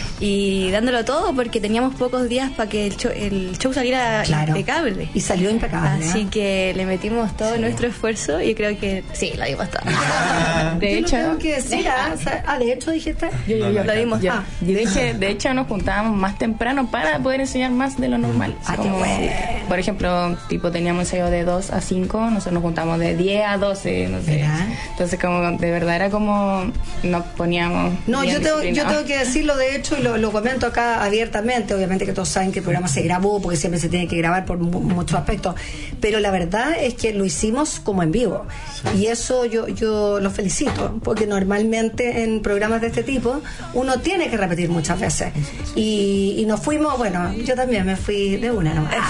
y dándolo todo porque teníamos pocos días para que el show, el show saliera claro. impecable. Y salió impecable. Así ¿eh? que le metimos todo sí. nuestro esfuerzo y creo que sí, la dimos toda. De yo hecho, no tengo que decir, ¿ah? ¿ah? De hecho dijiste. Yo, yo, yo, la dimos toda. De hecho, de hecho nos juntábamos más temprano para poder enseñar más de lo normal. Ah, como, qué bueno. Por ejemplo, tipo teníamos ensayo de dos a cinco, nosotros nos juntamos de diez a doce, no sé. ¿verdad? Entonces como de verdad era como nos poníamos. No, yo tengo, yo tengo que decirlo de hecho y lo, lo comento acá abiertamente. Obviamente que todos saben que el programa se grabó porque siempre se tiene que grabar por mu- muchos aspectos, pero la verdad es que lo hicimos como en vivo sí. y eso yo, yo lo felicito porque normalmente en programas de este tipo uno tiene que repetir muchas veces y, y nos fuimos, bueno, yo también me fui de una nomás.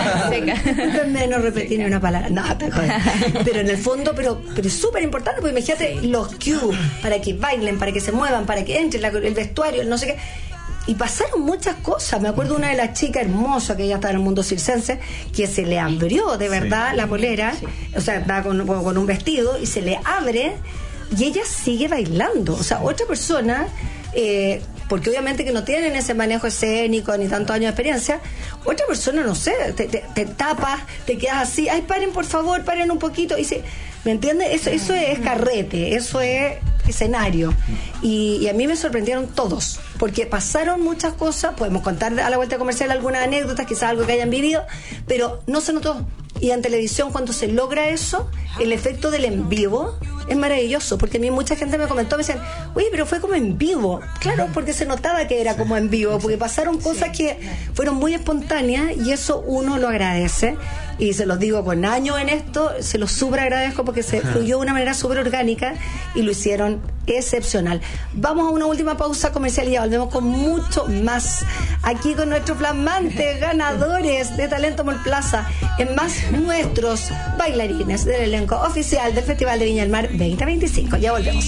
Seca. Discúlpenme no repetir ni una palabra. No, te joder. Pero en el fondo, pero, pero es súper importante, porque imagínate los cues para que bailen, para que se muevan, para que entre la, el vestuario, el no sé qué. Y pasaron muchas cosas. Me acuerdo una de las chicas hermosas que ya estaba en el mundo circense, que se le abrió de verdad sí. la polera, sí. o sea, estaba con, con un vestido y se le abre y ella sigue bailando. O sea, otra persona, eh, porque obviamente que no tienen ese manejo escénico ni tantos años de experiencia, otra persona, no sé, te, te, te tapas, te quedas así, ay, paren por favor, paren un poquito. Y se, ¿me entiendes? Eso, eso es carrete, eso es escenario. Y, y a mí me sorprendieron todos, porque pasaron muchas cosas. Podemos contar a la vuelta comercial algunas anécdotas, quizás algo que hayan vivido, pero no se notó. Y en televisión, cuando se logra eso, el efecto del en vivo es maravilloso, porque a mí mucha gente me comentó, me decían, oye, pero fue como en vivo. Claro, porque se notaba que era como en vivo, porque pasaron cosas que fueron muy espontáneas y eso uno lo agradece. Y se los digo con años en esto, se los súper agradezco porque se fluyó de una manera súper orgánica y lo hicieron excepcional. Vamos a una última pausa comercial y ya volvemos con mucho más. Aquí con nuestros flamantes ganadores de Talento Mall Plaza, en más nuestros bailarines del elenco oficial del Festival de Viña del Mar veinte veinticinco. Ya volvemos.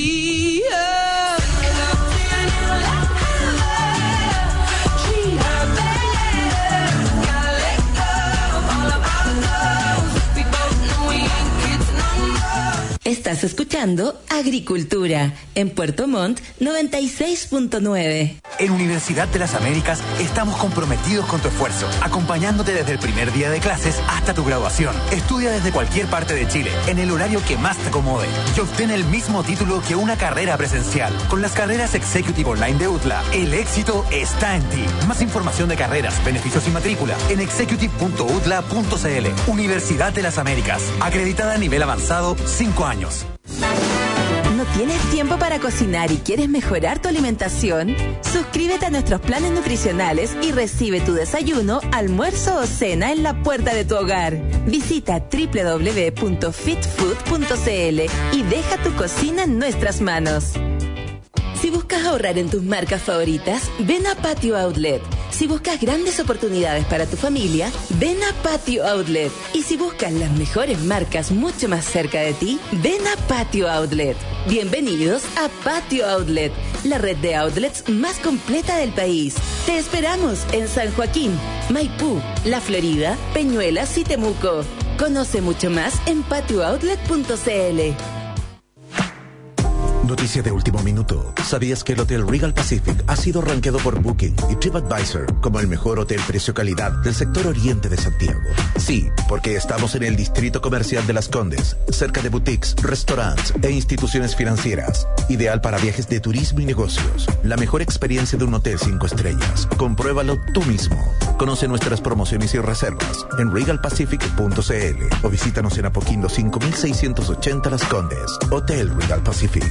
Estás escuchando Agricultura en Puerto Montt noventa y seis punto nueve. En Universidad de las Américas estamos comprometidos con tu esfuerzo, acompañándote desde el primer día de clases hasta tu graduación. Estudia desde cualquier parte de Chile, en el horario que más te acomode, y obtén el mismo título que una carrera presencial. Con las carreras Executive Online de U T L A, el éxito está en ti. Más información de carreras, beneficios y matrícula en executive punto u t l a punto c l. Universidad de las Américas, acreditada a nivel avanzado, cinco años. ¿No tienes tiempo para cocinar y quieres mejorar tu alimentación? Suscríbete a nuestros planes nutricionales y recibe tu desayuno, almuerzo o cena en la puerta de tu hogar. Visita doble u doble u doble u punto fit food punto c l y deja tu cocina en nuestras manos. Si buscas ahorrar en tus marcas favoritas, ven a Patio Outlet. Si buscas grandes oportunidades para tu familia, ven a Patio Outlet. Y si buscas las mejores marcas mucho más cerca de ti, ven a Patio Outlet. Bienvenidos a Patio Outlet, la red de outlets más completa del país. Te esperamos en San Joaquín, Maipú, La Florida, Peñuelas y Temuco. Conoce mucho más en patio outlet punto c l. Noticia de último minuto. ¿Sabías que el Hotel Regal Pacific ha sido rankeado por Booking y TripAdvisor como el mejor hotel precio-calidad del sector oriente de Santiago? Sí, porque estamos en el distrito comercial de Las Condes, cerca de boutiques, restaurantes e instituciones financieras. Ideal para viajes de turismo y negocios. La mejor experiencia de un hotel cinco estrellas. Compruébalo tú mismo. Conoce nuestras promociones y reservas en regal pacific punto c l o visítanos en Apoquindo cinco mil seiscientos ochenta Las Condes. Hotel Regal Pacific.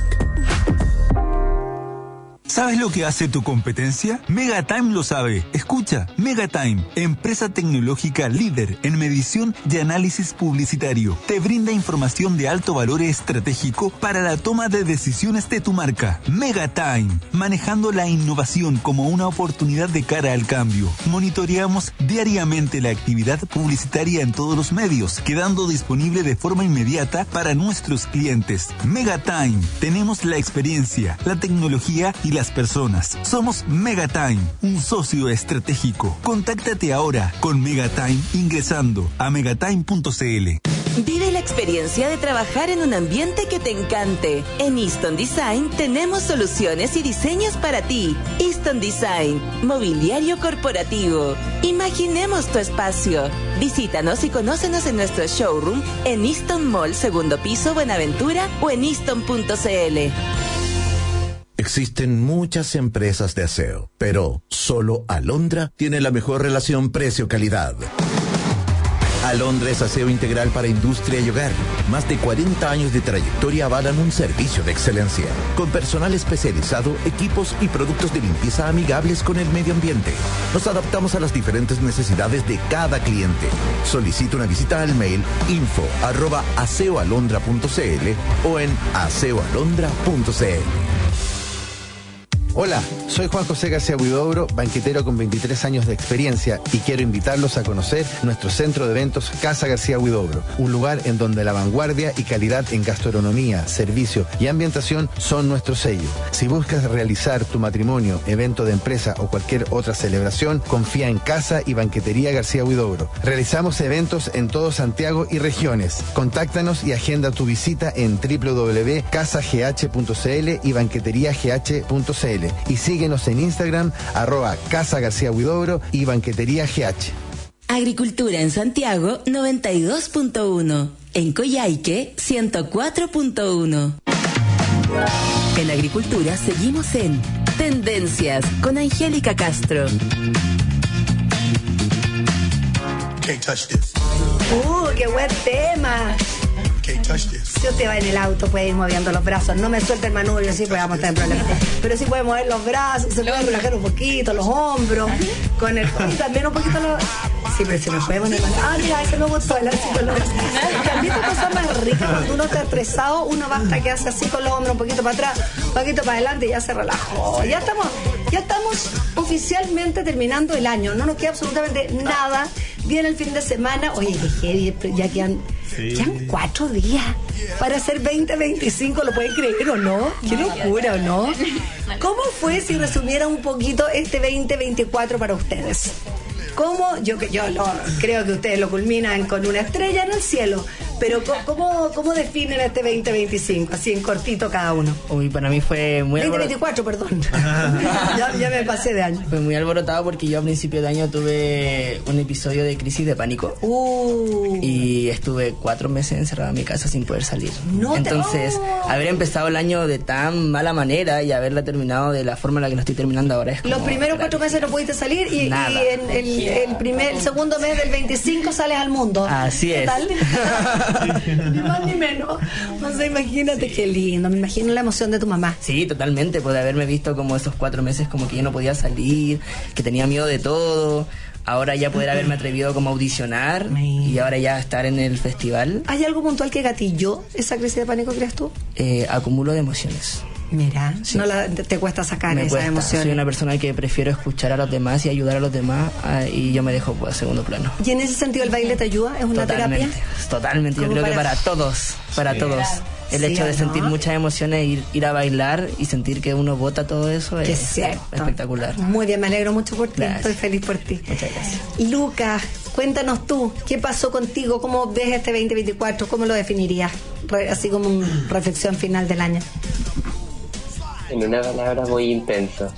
¿Sabes lo que hace tu competencia? Megatime lo sabe. Escucha, Megatime, empresa tecnológica líder en medición y análisis publicitario, te brinda información de alto valor estratégico para la toma de decisiones de tu marca. Megatime, manejando la innovación como una oportunidad de cara al cambio. Monitoreamos diariamente la actividad publicitaria en todos los medios, quedando disponible de forma inmediata para nuestros clientes. Megatime, tenemos la experiencia, la tecnología y la las personas. Somos Megatime, un socio estratégico. Contáctate ahora con Megatime ingresando a megatime punto c l. Vive la experiencia de trabajar en un ambiente que te encante. En Easton Design tenemos soluciones y diseños para ti. Easton Design, mobiliario corporativo. Imaginemos tu espacio. Visítanos y conócenos en nuestro showroom en Easton Mall, segundo piso, Buenaventura o en easton punto c l. Existen muchas empresas de aseo, pero solo Alondra tiene la mejor relación precio-calidad. Alondra es aseo integral para industria y hogar. Más de cuarenta años de trayectoria avalan un servicio de excelencia, con personal especializado, equipos y productos de limpieza amigables con el medio ambiente. Nos adaptamos a las diferentes necesidades de cada cliente. Solicita una visita al mail info arroba aseoalondra punto c l o en aseo alondra punto c l. Hola, soy Juan José García Huidobro, banquetero con veintitrés años de experiencia y quiero invitarlos a conocer nuestro centro de eventos Casa García Huidobro, un lugar en donde la vanguardia y calidad en gastronomía, servicio y ambientación son nuestro sello. Si buscas realizar tu matrimonio, evento de empresa o cualquier otra celebración, confía en Casa y Banquetería García Huidobro. Realizamos eventos en todo Santiago y regiones. Contáctanos y agenda tu visita en doble u doble u doble u punto casa g h punto c l y banquetería g h punto c l. Y síguenos en Instagram, arroba Casa García Huidobro y Banquetería G H. Agricultura en Santiago noventa y dos punto uno. En Coyhaique ciento cuatro punto uno. En Agricultura seguimos en Tendencias con Angélica Castro. Can't touch this. Uh, qué buen tema. Si usted va en el auto, puede ir moviendo los brazos. No me suelte el manubrio, sí, pues vamos a tener problemas. Pero sí puede mover los brazos, se puede relajar un poquito, los hombros, con el y también un poquito los. Sí, pero si nos podemos en el Ah, mira, ese me gustó, el psicólogo. También te cosa más rica cuando uno está estresado, uno basta que hace así con los hombros, un poquito para atrás, un poquito para adelante y ya se relajó. Ya estamos, ya estamos oficialmente terminando el año. No nos queda absolutamente nada. Viene el fin de semana. Oye, que ya quedan. Sí. Quedan cuatro días para hacer veinte veinticinco, ¿lo pueden creer o no? Qué locura, ¿o no? ¿Cómo fue si resumiera un poquito este veinte veinticuatro para ustedes? ¿Cómo? Yo, yo lo, creo que ustedes lo culminan con una estrella en el cielo, pero ¿cómo, cómo definen este veinte veinticinco? Así en cortito cada uno. Uy, para mí fue muy veinte veinticuatro, perdón. ya, ya me pasé de año. Fue muy alborotado porque yo a principio de año tuve un episodio de crisis de pánico. Uh. Y estuve cuatro meses encerrado en mi casa sin poder salir. No Entonces, te... oh. haber empezado el año de tan mala manera y haberla terminado de la forma en la que lo estoy terminando ahora es como... Los primeros cuatro meses no pudiste salir y, y en el, el primer, el segundo mes del veinticinco sales al mundo. Así ¿Qué es. tal? Ni más ni menos. No sé, imagínate sí. Qué lindo. Me imagino la emoción de tu mamá. Sí, totalmente. Pues de haberme visto como esos cuatro meses como que yo no podía salir, que tenía miedo de todo. Ahora ya poder haberme atrevido como a audicionar y ahora ya estar en el festival. ¿Hay algo puntual que gatilló esa crisis de pánico, crees tú? Eh, acumulo de emociones. Mira, sí. no la, te cuesta sacar me esas cuesta. emociones. Soy una persona que prefiero escuchar a los demás y ayudar a los demás uh, y yo me dejo pues, a segundo plano. ¿Y en ese sentido el baile te ayuda? ¿Es una totalmente, terapia? Totalmente, yo creo para... que para todos, para sí. todos. Claro. El sí, hecho de ¿no? sentir muchas emociones, ir, ir a bailar y sentir que uno bota todo eso es cierto. espectacular. Muy bien, me alegro mucho por ti, gracias. Estoy feliz por ti. Muchas gracias. Lucas, cuéntanos tú, ¿qué pasó contigo? ¿Cómo ves este veinte veinticuatro? ¿Cómo lo definirías? Así como una reflexión final del año. En una palabra, muy intenso.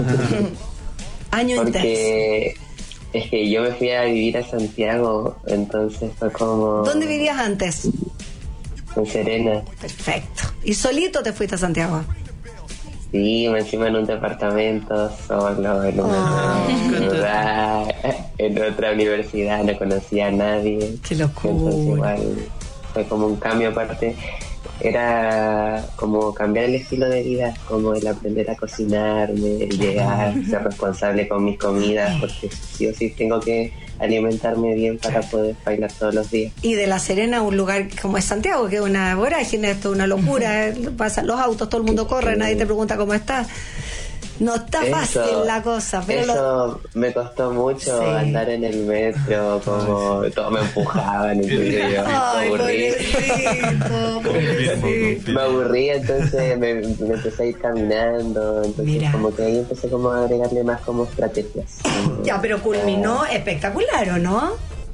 Año Porque intenso. Es que yo me fui a vivir a Santiago, entonces fue como... ¿Dónde vivías antes? En Serena. Perfecto. ¿Y solito te fuiste a Santiago? Sí, encima en un departamento, solo, en una oh. ciudad, en otra universidad, no conocía a nadie. ¡Qué locura! Entonces igual fue como un cambio aparte. Era como cambiar el estilo de vida, como el aprender a cocinarme, el llegar, ser responsable con mis comidas, porque sí o sí tengo que alimentarme bien para poder bailar todos los días. Y de La Serena, un lugar como es Santiago, que es una vorágine, esto es una locura, pasan los autos, todo el mundo corre, sí. Nadie te pregunta cómo estás. No está eso, fácil la cosa, pero eso lo... me costó mucho sí. andar en el metro, como todos me empujaban y yo Ay, me aburrí. Pobrecito, me aburrí, entonces me, me empecé a ir caminando, entonces Mira. como que ahí empecé como a agregarle más como estrategias. Ya, pero culminó oh. espectacular, ¿o no?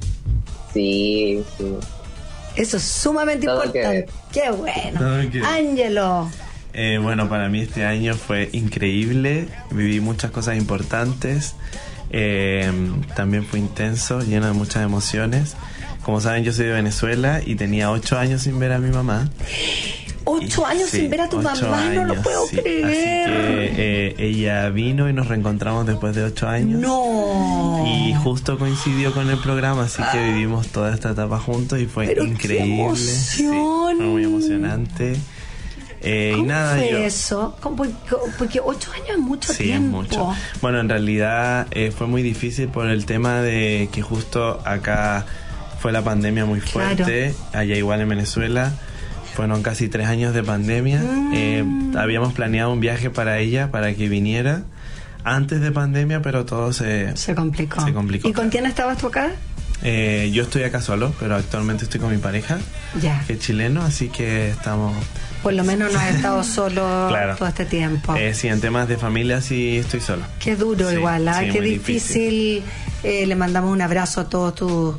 Sí, sí. Eso es sumamente Todo importante. Que... Qué bueno. Que... Ángelo. Eh, bueno, para mí este año fue increíble, viví muchas cosas importantes, eh, también fue intenso, lleno de muchas emociones. Como saben, yo soy de Venezuela y tenía ocho años sin ver a mi mamá. ¿Ocho años sí, sin ver a tu mamá? Años, no lo puedo sí. creer. Así que eh, ella vino y nos reencontramos después de ocho años. No. Y justo coincidió con el programa, así que vivimos toda esta etapa juntos y fue Pero increíble. Qué emoción. Sí, fue muy emocionante. Eh, ¿Cómo y nada, fue yo... eso? Porque, porque ocho años es mucho sí, tiempo. Es mucho. Bueno, en realidad eh, fue muy difícil por el tema de que justo acá fue la pandemia muy fuerte, claro. Allá igual en Venezuela, Fueron casi tres años de pandemia. Mm. Eh, habíamos planeado un viaje para ella, para que viniera antes de pandemia, pero todo se, se complicó. Se complicó. ¿Y con quién estabas tú acá? Eh, yo estoy acá solo, pero actualmente estoy con mi pareja, ya. que es chileno, así que estamos... Por lo menos no has estado solo claro. todo este tiempo. Eh, sí, en temas de familia sí estoy solo. Qué duro sí, igual, ¿eh? Sí, Qué difícil. difícil. Eh, le mandamos un abrazo a todos tus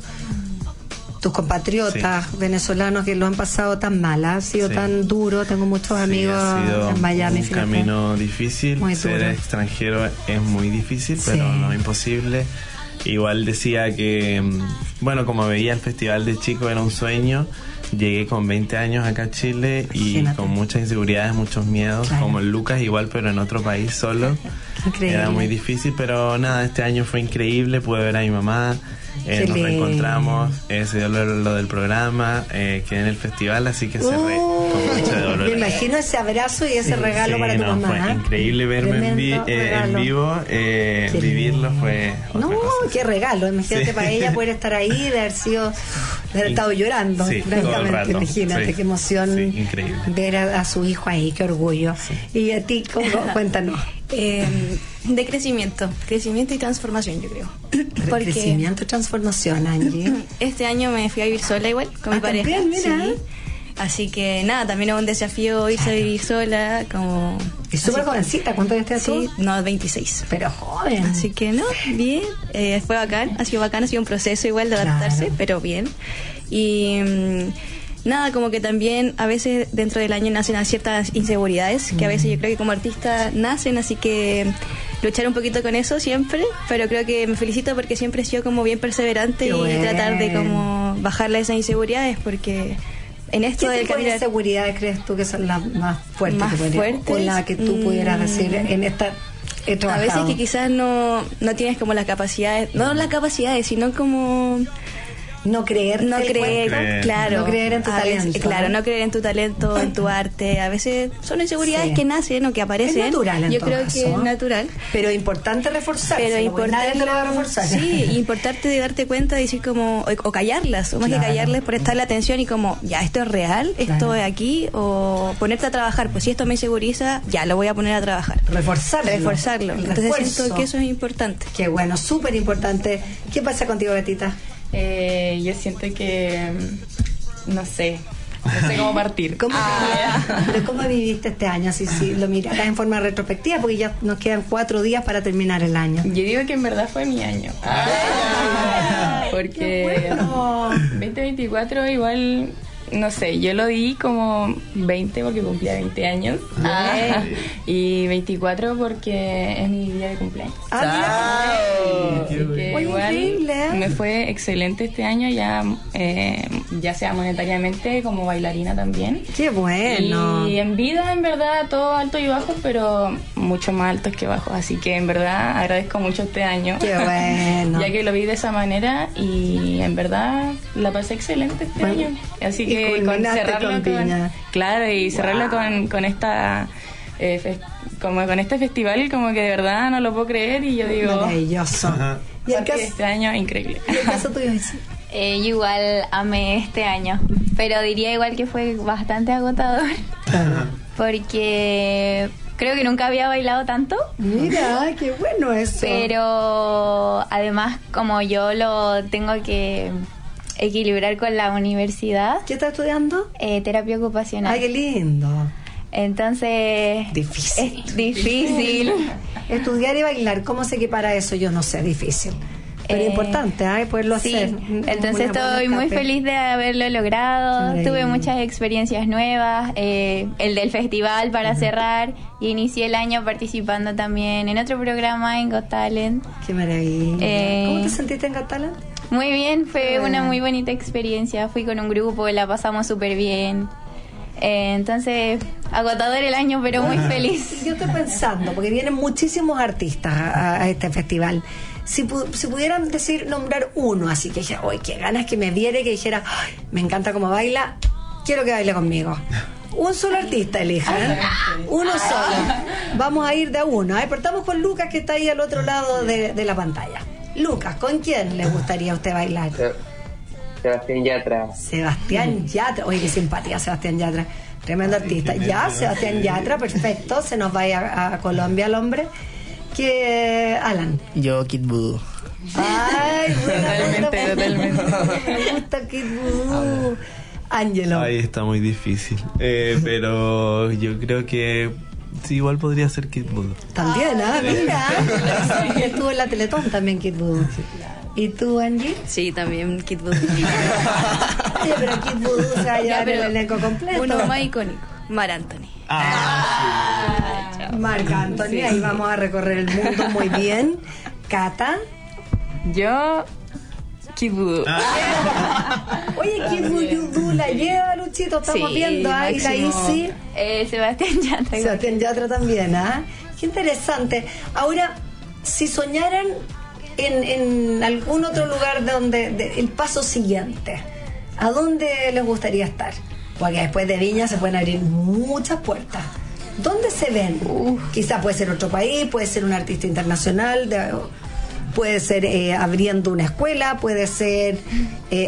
tus compatriotas sí. venezolanos que lo han pasado tan mal, ha sido sí. tan duro. Tengo muchos amigos sí, en Miami. Un fíjate. camino difícil. Muy Ser duro. extranjero es muy difícil, sí. pero no imposible. Igual decía que, bueno, como veía el festival de chicos era un sueño. Llegué con veinte años acá a Chile y Imagínate. con muchas inseguridades, muchos miedos, claro. como el Lucas igual, pero en otro país solo. Increíble. Era muy difícil, pero nada, este año fue increíble, pude ver a mi mamá, eh, nos reencontramos, eh, se dio lo, lo del programa, eh, quedé en el festival, así que cerré uh, con mucho dolor. Me imagino ese abrazo y ese sí, regalo sí, para tu no, mamá. Fue increíble verme en, vi, eh, en vivo, eh, vivirlo fue otra No, cosa. qué regalo, imagínate sí. para ella poder estar ahí, de haber sido, de haber estado llorando. Sí, todo el rato. Imagínate sí. qué emoción sí, increíble. ver a, a su hijo ahí, qué orgullo. Sí. Y a ti, ¿cómo? Cuéntanos. Eh, de crecimiento, crecimiento y transformación, yo creo. Porque crecimiento y transformación, Angie. Este año me fui a vivir sola igual, con ah, mi pareja. También, mira. Sí. Así que nada, también es un desafío irse a vivir sola, como... ¿Y súper jovencita? ¿Cuánto años tienes tú? Sí, no, veintiséis. Pero joven. Así que no, bien, eh, fue bacán, ha sido bacán, ha sido un proceso igual de adaptarse, claro. pero bien. Y... Mmm, nada, como que también a veces dentro del año nacen ciertas inseguridades que a veces yo creo que como artista nacen, así que luchar un poquito con eso siempre, pero creo que me felicito porque siempre he sido como bien perseverante. Qué y bueno. tratar de como bajarle esas inseguridades, porque en esto del camino... ¿Qué inseguridades crees tú que son las más fuertes? Más que fuertes. O la que tú pudieras decir en esta... A veces que quizás no, no tienes como las capacidades, no las capacidades, sino como... No creer, no creer, creer, claro, no creer en tu talento, veces, claro, no creer en tu talento, en tu arte. A veces son inseguridades sí. que nacen o que aparecen. Es natural, en Yo todo creo caso, que es natural, pero importante reforzar. Pero importante lo va a reforzar. Sí, importante de darte cuenta, de decir como o, o callarlas, o más claro. que callarles, prestarle atención y como ya esto es real, esto claro. es aquí, o ponerte a trabajar. Pues si esto me inseguriza, ya lo voy a poner a trabajar. Reforzarlo. Reforzarlo. Entonces refuerzo. siento que eso es importante. Qué bueno, súper importante. ¿Qué pasa contigo, Betita? Eh, yo siento que no sé no sé cómo partir. ¿Cómo, ah. Pero ¿cómo viviste este año? Si, si lo mirarás en forma retrospectiva, porque ya nos quedan cuatro días para terminar el año. Yo digo que en verdad fue mi año. Ah. Porque bueno. veinte veinticuatro igual, no sé, yo lo di como veinte porque cumplía veinte años. Ah. Y veinticuatro porque es mi día de cumpleaños. Ah, Así que igual me fue excelente este año, ya eh, ya sea monetariamente como bailarina también. Qué bueno. Y en vida, en verdad, todo alto y bajo, pero mucho más altos que bajos. Así que en verdad agradezco mucho este año. Qué bueno. Ya que lo vi de esa manera y en verdad la pasé excelente este bueno, año. Así que con cerrarlo con, con claro y cerrarlo wow. con, con esta eh, fe, como con este festival, como que de verdad no lo puedo creer y yo digo maravilloso. Ajá. Y el caso, este año increíble. ¿Y el caso tuyo es? Eh, yo igual amé este año, pero diría igual que fue bastante agotador. Ajá. Porque creo que nunca había bailado tanto. Mira, qué bueno eso. Pero además como yo lo tengo que equilibrar con la universidad. ¿Qué estás estudiando? Eh, terapia ocupacional. Ay, qué lindo. Entonces difícil. Es difícil. Estudiar y bailar, ¿cómo se equipara eso? Yo no sé, difícil. Pero eh, importante, ¿eh? Poderlo sí. hacer. Entonces estoy muy feliz de haberlo logrado. Sí. Tuve muchas experiencias nuevas. Eh, el del festival para uh-huh. cerrar. Y inicié el año participando también en otro programa en Got Talent. Qué maravilla. Eh, ¿Cómo te sentiste en Got Talent? Muy bien, fue uh-huh. una muy bonita experiencia. Fui con un grupo, la pasamos súper bien. Eh, entonces, agotador el año, pero muy feliz. Yo estoy pensando, porque vienen muchísimos artistas a, a este festival. Si, pu- si pudieran decir, nombrar uno, así que dijera, uy, qué ganas que me viere, que dijera, me encanta cómo baila, quiero que baile conmigo. Un solo artista elijan, uno solo. Vamos a ir de a uno. ¿eh? Partamos con Lucas, que está ahí al otro lado de, de la pantalla. Lucas, ¿con quién le gustaría a usted bailar? Sebastián Yatra. Sebastián Yatra. Oye, qué simpatía Sebastián Yatra. Tremendo artista. Ya, Sebastián Yatra, perfecto. Se nos va a ir a, a Colombia el hombre. Que Alan. Yo, Kid Voodoo. Ay, totalmente, totalmente. Me gusta Kid Voodoo. Ángelo. Ahí está muy difícil. Eh, pero yo creo que sí, igual podría ser Kid Voodoo. También, ¿ah? ¿eh? Mira. Sí, estuvo en la Teletón también Kid Voodoo. ¿Y tú, Angie? Sí, también Kid Voodoo. Oye, pero Kid Voodoo se va a llevar el elenco completo. Uno más icónico, Mar Anthony. Ah, ah Marc Anthony, sí. Ahí vamos a recorrer el mundo muy bien. Cata. Yo, Kid Voodoo. Ah. Oye, Kid Voodoo la lleva, Luchito, estamos sí, viendo. Ahí la Isi. Eh, Sebastián Yatra. Sebastián Yatra también, ¿ah? ¿eh? Qué interesante. Ahora, si soñaran en, en algún otro lugar donde de, el paso siguiente, ¿a dónde les gustaría estar? Porque después de Viña se pueden abrir muchas puertas. ¿Dónde se ven? Uh, quizá puede ser otro país, puede ser un artista internacional, de, puede ser eh, abriendo una escuela, puede ser... Eh,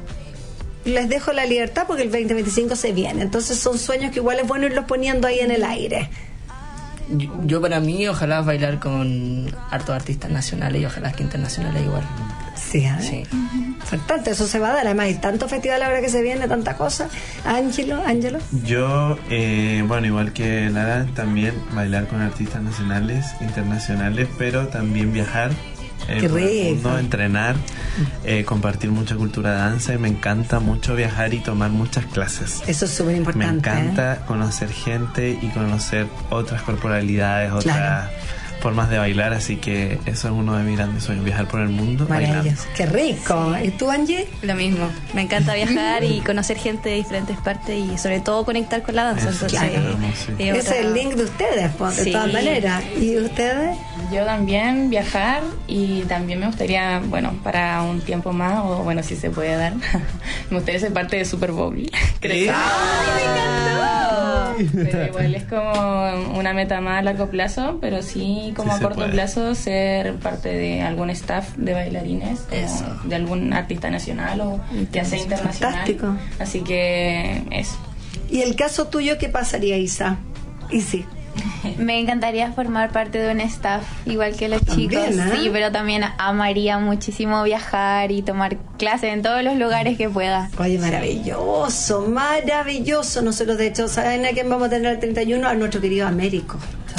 les dejo la libertad porque el veinte veinticinco se viene. Entonces son sueños que igual es bueno irlos poniendo ahí en el aire. Yo, yo para mí, ojalá bailar con hartos artistas nacionales y ojalá que internacionales igual. Sí, ¿eh? Sí. Fantástico, eso se va a dar. Además hay tanto festival ahora que se viene, tanta cosa. Ángelo, Ángelo. Yo, eh, bueno, igual que Lara, también bailar con artistas nacionales, internacionales, pero también viajar. Eh, Qué rico. El mundo, entrenar, eh, compartir mucha cultura de danza y me encanta mucho viajar y tomar muchas clases. Eso es súper importante. Me encanta ¿eh? conocer gente y conocer otras corporalidades, otras claro. formas de bailar, así que eso es uno de mis grandes sueños, viajar por el mundo bailando. Qué rico. ¿Y tú, Angie? Lo mismo, me encanta viajar y conocer gente de diferentes partes y sobre todo conectar con la danza. Eso, entonces, claro. sí. Ese es el link de ustedes, pues, de sí. todas maneras. ¿Y ustedes? Yo también viajar y también me gustaría, bueno, para un tiempo más, o bueno, si se puede dar, me gustaría ser parte de Super Bowl. ¡Ay, me encantó! Pero igual es como una meta más a largo plazo, pero sí como sí a corto puede. plazo ser parte de algún staff de bailarines, de algún artista nacional o ya sea internacional. Fantástico. Así que eso. ¿Y el caso tuyo qué pasaría, Isa? Y sí. Me encantaría formar parte de un staff igual que los chicos, ¿eh? sí, pero también amaría muchísimo viajar y tomar clases en todos los lugares que pueda. Oye, maravilloso, maravilloso. Nosotros, de hecho, ¿saben a quién vamos a tener el treinta y uno? A nuestro querido Américo,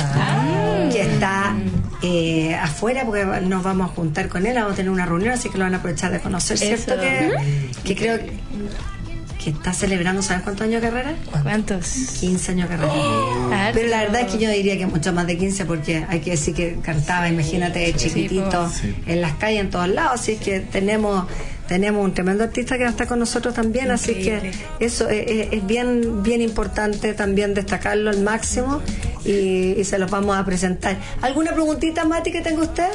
ah. que está eh, afuera, porque nos vamos a juntar con él, vamos a tener una reunión, así que lo van a aprovechar de conocer. Eso. ¿Cierto? Que, que creo que que está celebrando, ¿sabes cuántos años de carrera? ¿Cuántos? quince años de carrera. Oh. Pero la verdad es que yo diría que mucho más de quince, porque hay que decir que cantaba, imagínate, chiquitito, sí, en las calles, en todos lados. Así que tenemos tenemos un tremendo artista que va a estar con nosotros también. Increíble. Así que eso es, es bien bien importante también destacarlo al máximo y, y se los vamos a presentar. ¿Alguna preguntita, Mati, que tenga usted?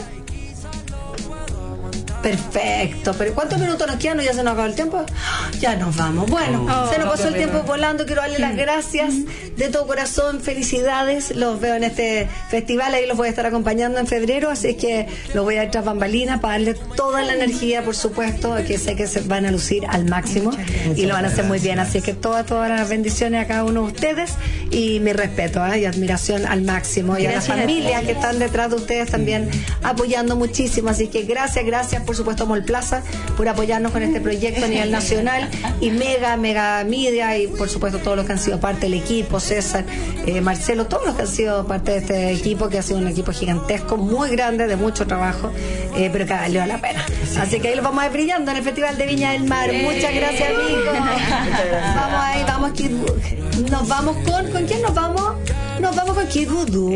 Perfecto, pero ¿cuántos minutos nos quedan? ¿Ya se nos acabó el tiempo? Ya nos vamos. Bueno, oh, se nos pasó el tiempo volando. Quiero darle las gracias de todo corazón, felicidades. Los veo en este festival, ahí los voy a estar acompañando en febrero, así que los voy a ir tras bambalinas para darle toda la energía, por supuesto, que sé que se van a lucir al máximo y lo van a hacer muy bien, así que todas, todas las bendiciones a cada uno de ustedes y mi respeto ¿eh? y admiración al máximo y gracias a las familias que están detrás de ustedes también apoyando muchísimo, así que gracias, gracias por supuesto Mall Plaza por apoyarnos con este proyecto a nivel nacional y Mega, Mega Media y por supuesto todos los que han sido parte del equipo, César, eh, Marcelo, todos los que han sido parte de este equipo que ha sido un equipo gigantesco, muy grande, de mucho trabajo, eh, pero que valió la pena. Así que ahí los vamos a ir brillando en el Festival de Viña del Mar. Sí. Muchas gracias, amigos. Vamos ahí, vamos Kid Voodoo. Nos vamos con, ¿con quién nos vamos? Nos vamos con Kid Voodoo.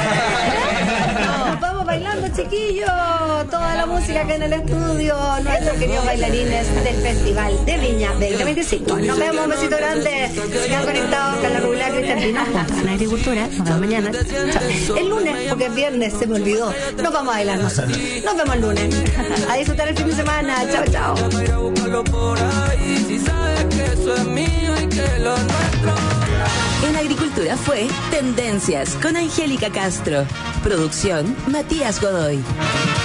Nos vamos bailando, chiquillos. Toda la música acá en el estudio. Nuestros queridos bailarines del Festival de Viña veinte veinticinco. Nos vemos, un besito grande. Sigan conectados con la Rubula Cristian Pino. En Agricultura. Nos vemos mañana. Chao. El lunes, porque es viernes, se me olvidó. Nos vamos a bailar nosotros. Nos vemos el lunes. A disfrutar el fin de semana. Chao, chao. En Agricultura fue Tendencias con Angélica Castro. Producción Matías Godoy.